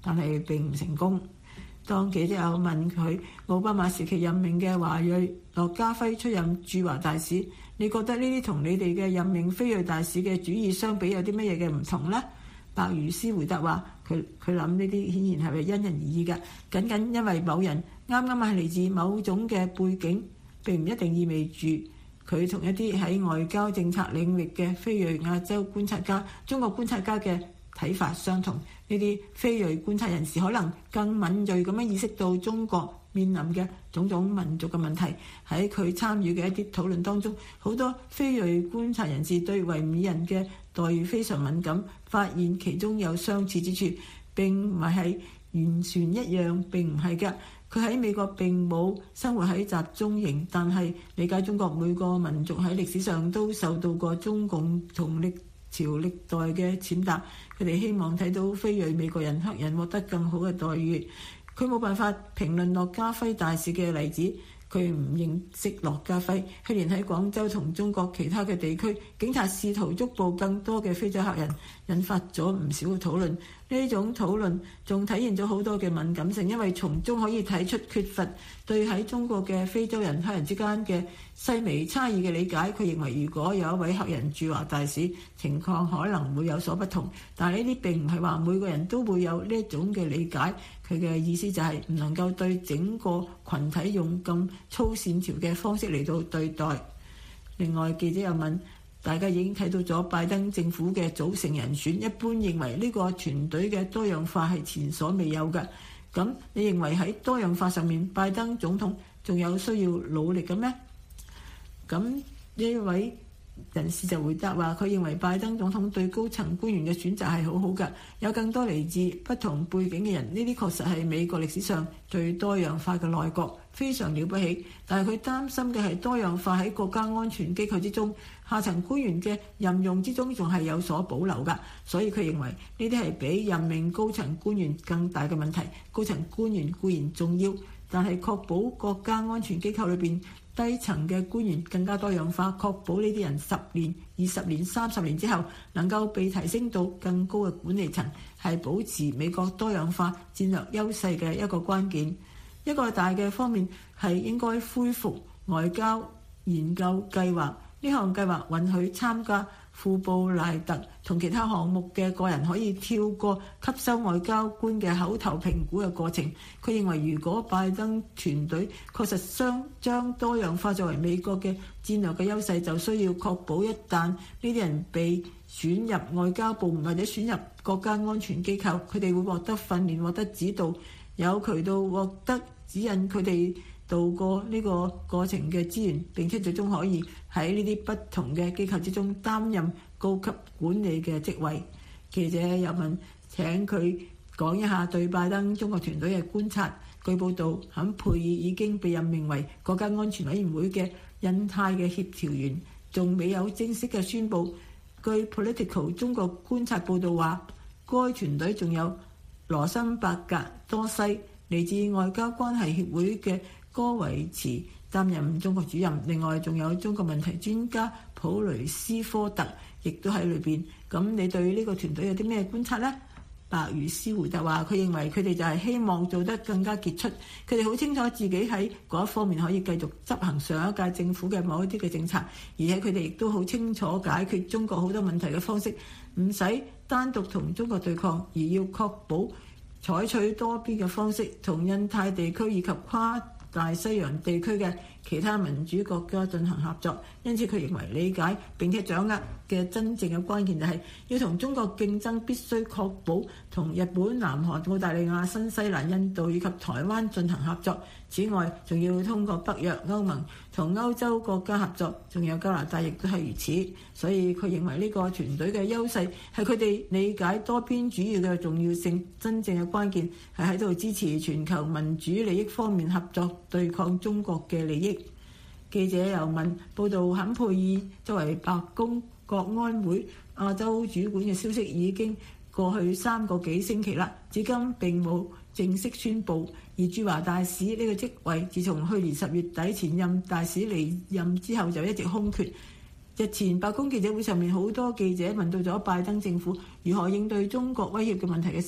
但係並唔成功。當記者有問佢奧巴馬時期任命嘅華裔駱家輝出任駐華大使，你覺得呢啲同你哋嘅任命非裔大使嘅主意相比有啲乜嘢嘅唔同呢？白如斯回答話：佢佢諗呢啲顯然係咪因人而異㗎，僅僅因為某人啱啱係嚟自某種嘅背景，並唔一定意味住佢同一啲喺外交政策領域嘅非裔亞洲觀察家、中國觀察家嘅睇法相同。呢啲非裔觀察人士可能更敏銳咁樣意識到中國面臨嘅種種民族嘅問題。喺佢參與嘅一啲討論當中，好多非裔觀察人士對維吾爾人嘅待遇非常敏感，發現其中有相似之處，並唔係完全一樣，並唔係㗎。佢喺美國並冇生活喺集中營，但係理解中國每個民族喺歷史上都受到過中共同歷朝歷代嘅踐踏。佢哋希望睇到非裔美國人、黑人獲得更好嘅待遇。佢冇辦法評論駱家輝大使嘅例子，佢唔認識駱家輝。去年喺廣州同中國其他嘅地區，警察試圖捉捕更多嘅非洲黑人，引發咗唔少嘅討論。呢種討論仲體現咗好多嘅敏感性，因為從中可以睇出缺乏對喺中國嘅非洲人、黑人之間嘅細微差異嘅理解。佢認為如果有一位黑人駐華大使，情況可能會有所不同，但係呢啲並唔係話每個人都會有呢一種嘅理解。佢嘅意思就係唔能夠對整個群體用咁粗線條嘅方式嚟到對待。另外，記者又問，大家已經睇到咗拜登政府嘅組成人選，一般認為呢個團隊嘅多樣化係前所未有嘅。咁你認為喺多樣化上面，拜登總統仲有需要努力嘅咩？咁呢一位人士就回答話，佢認為拜登總統對高層官員嘅選擇係好好嘅，有更多嚟自不同背景嘅人，呢啲確實係美國歷史上最多樣化嘅內閣，非常了不起。但係佢擔心嘅係多樣化喺國家安全機構之中，下層官員嘅任用之中仲係有所保留㗎，所以佢認為呢啲係比任命高層官員更大嘅問題。高層官員固然重要，但係確保國家安全機構裏邊低層嘅官員更加多樣化，確保呢啲人十年、二十年、三十年之後能夠被提升到更高嘅管理層，係保持美國多樣化戰略優勢嘅一個關鍵。一個大嘅方面係應該恢復外交研究計劃。呢項計劃允許參加庫布賴特同其他項目嘅個人可以跳過吸收外交官嘅口頭評估嘅過程。佢認為，如果拜登團隊確實將將多樣化作為美國嘅戰略嘅優勢，就需要確保一旦呢啲人被選入外交部門或者選入國家安全機構，佢哋會獲得訓練、獲得指導，有渠道獲得指引佢哋度過呢個過程嘅資源，並且最終可以喺呢啲不同嘅機構之中擔任高級管理嘅職位。記者又問，請佢講一下對拜登中國團隊嘅觀察。據報道，坎佩爾已經被任命為國家安全委員會嘅印太嘅協調員，仲未有正式嘅宣佈。據 Political 中國觀察報道話，該團隊仲有羅森伯格多西，嚟自外交關係協會嘅戈維茨擔任中國主任，另外仲有中國問題專家普雷斯科特亦都喺裏邊。咁你對呢個團隊有啲咩觀察呢？白如斯回答話，佢認為佢哋就係希望做得更加傑出，佢哋好清楚自己喺嗰一方面可以繼續執行上一屆政府嘅某一啲嘅政策，而且佢哋亦都好清楚解決中國好多問題嘅方式，唔使單獨同中國對抗，而要確保採取多邊嘅方式同印太地區以及跨大西洋地區嘅其他民主國家進行合作。因此佢認為理解並且掌握嘅真正嘅關鍵就係要同中國競爭，必須確保同日本、南韓、澳大利亞、新西蘭、印度以及台灣進行合作。此外，仲要通過北約、歐盟同歐洲國家合作，仲有加拿大亦都係如此。所以佢認為呢個團隊嘅優勢係佢哋理解多邊主義嘅重要性。真正嘅關鍵係喺度支持全球民主利益方面合作，對抗中國嘅利益。記者又問，報道坎佩爾作為白宮國安會亞洲主管嘅消息已經過去三個幾星期啦，至今並冇正式宣佈。而駐華大使呢個職位，自從去年十月底前任大使離任之後就一直空缺。日前白宮記者會上面，好多記者問到咗拜登政府如何應對中國威脅嘅問題嘅時候，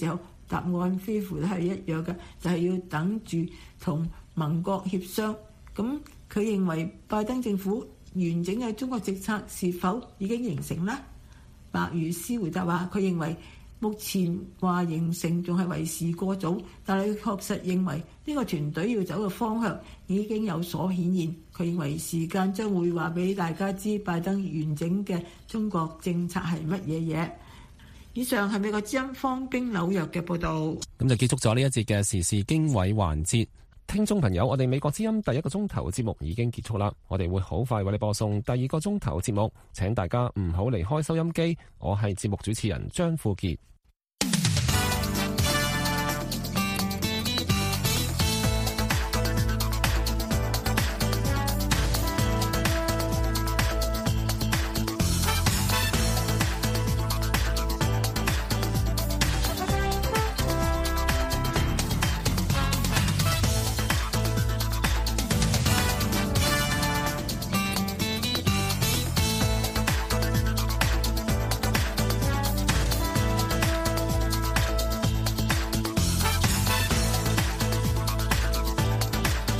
答案幾乎都係一樣嘅，就係要等住同盟國協商。咁佢認為拜登政府完整嘅中國政策是否已經形成呢？白如斯回答話，佢認為目前話形成仲係為時過早，但係佢確實認為呢個團隊要走嘅方向已經有所顯現。佢認為時間將會話俾大家知拜登完整嘅中國政策係乜嘢嘢。以上係美國之音方冰紐約嘅報導。 咁就結束咗呢一節嘅時事經緯環節。聽眾朋友，我哋美國之音第一個鐘頭節目已經結束啦，我哋會好快為你播送第二個鐘頭節目，請大家唔好離開收音機。我係節目主持人張富傑。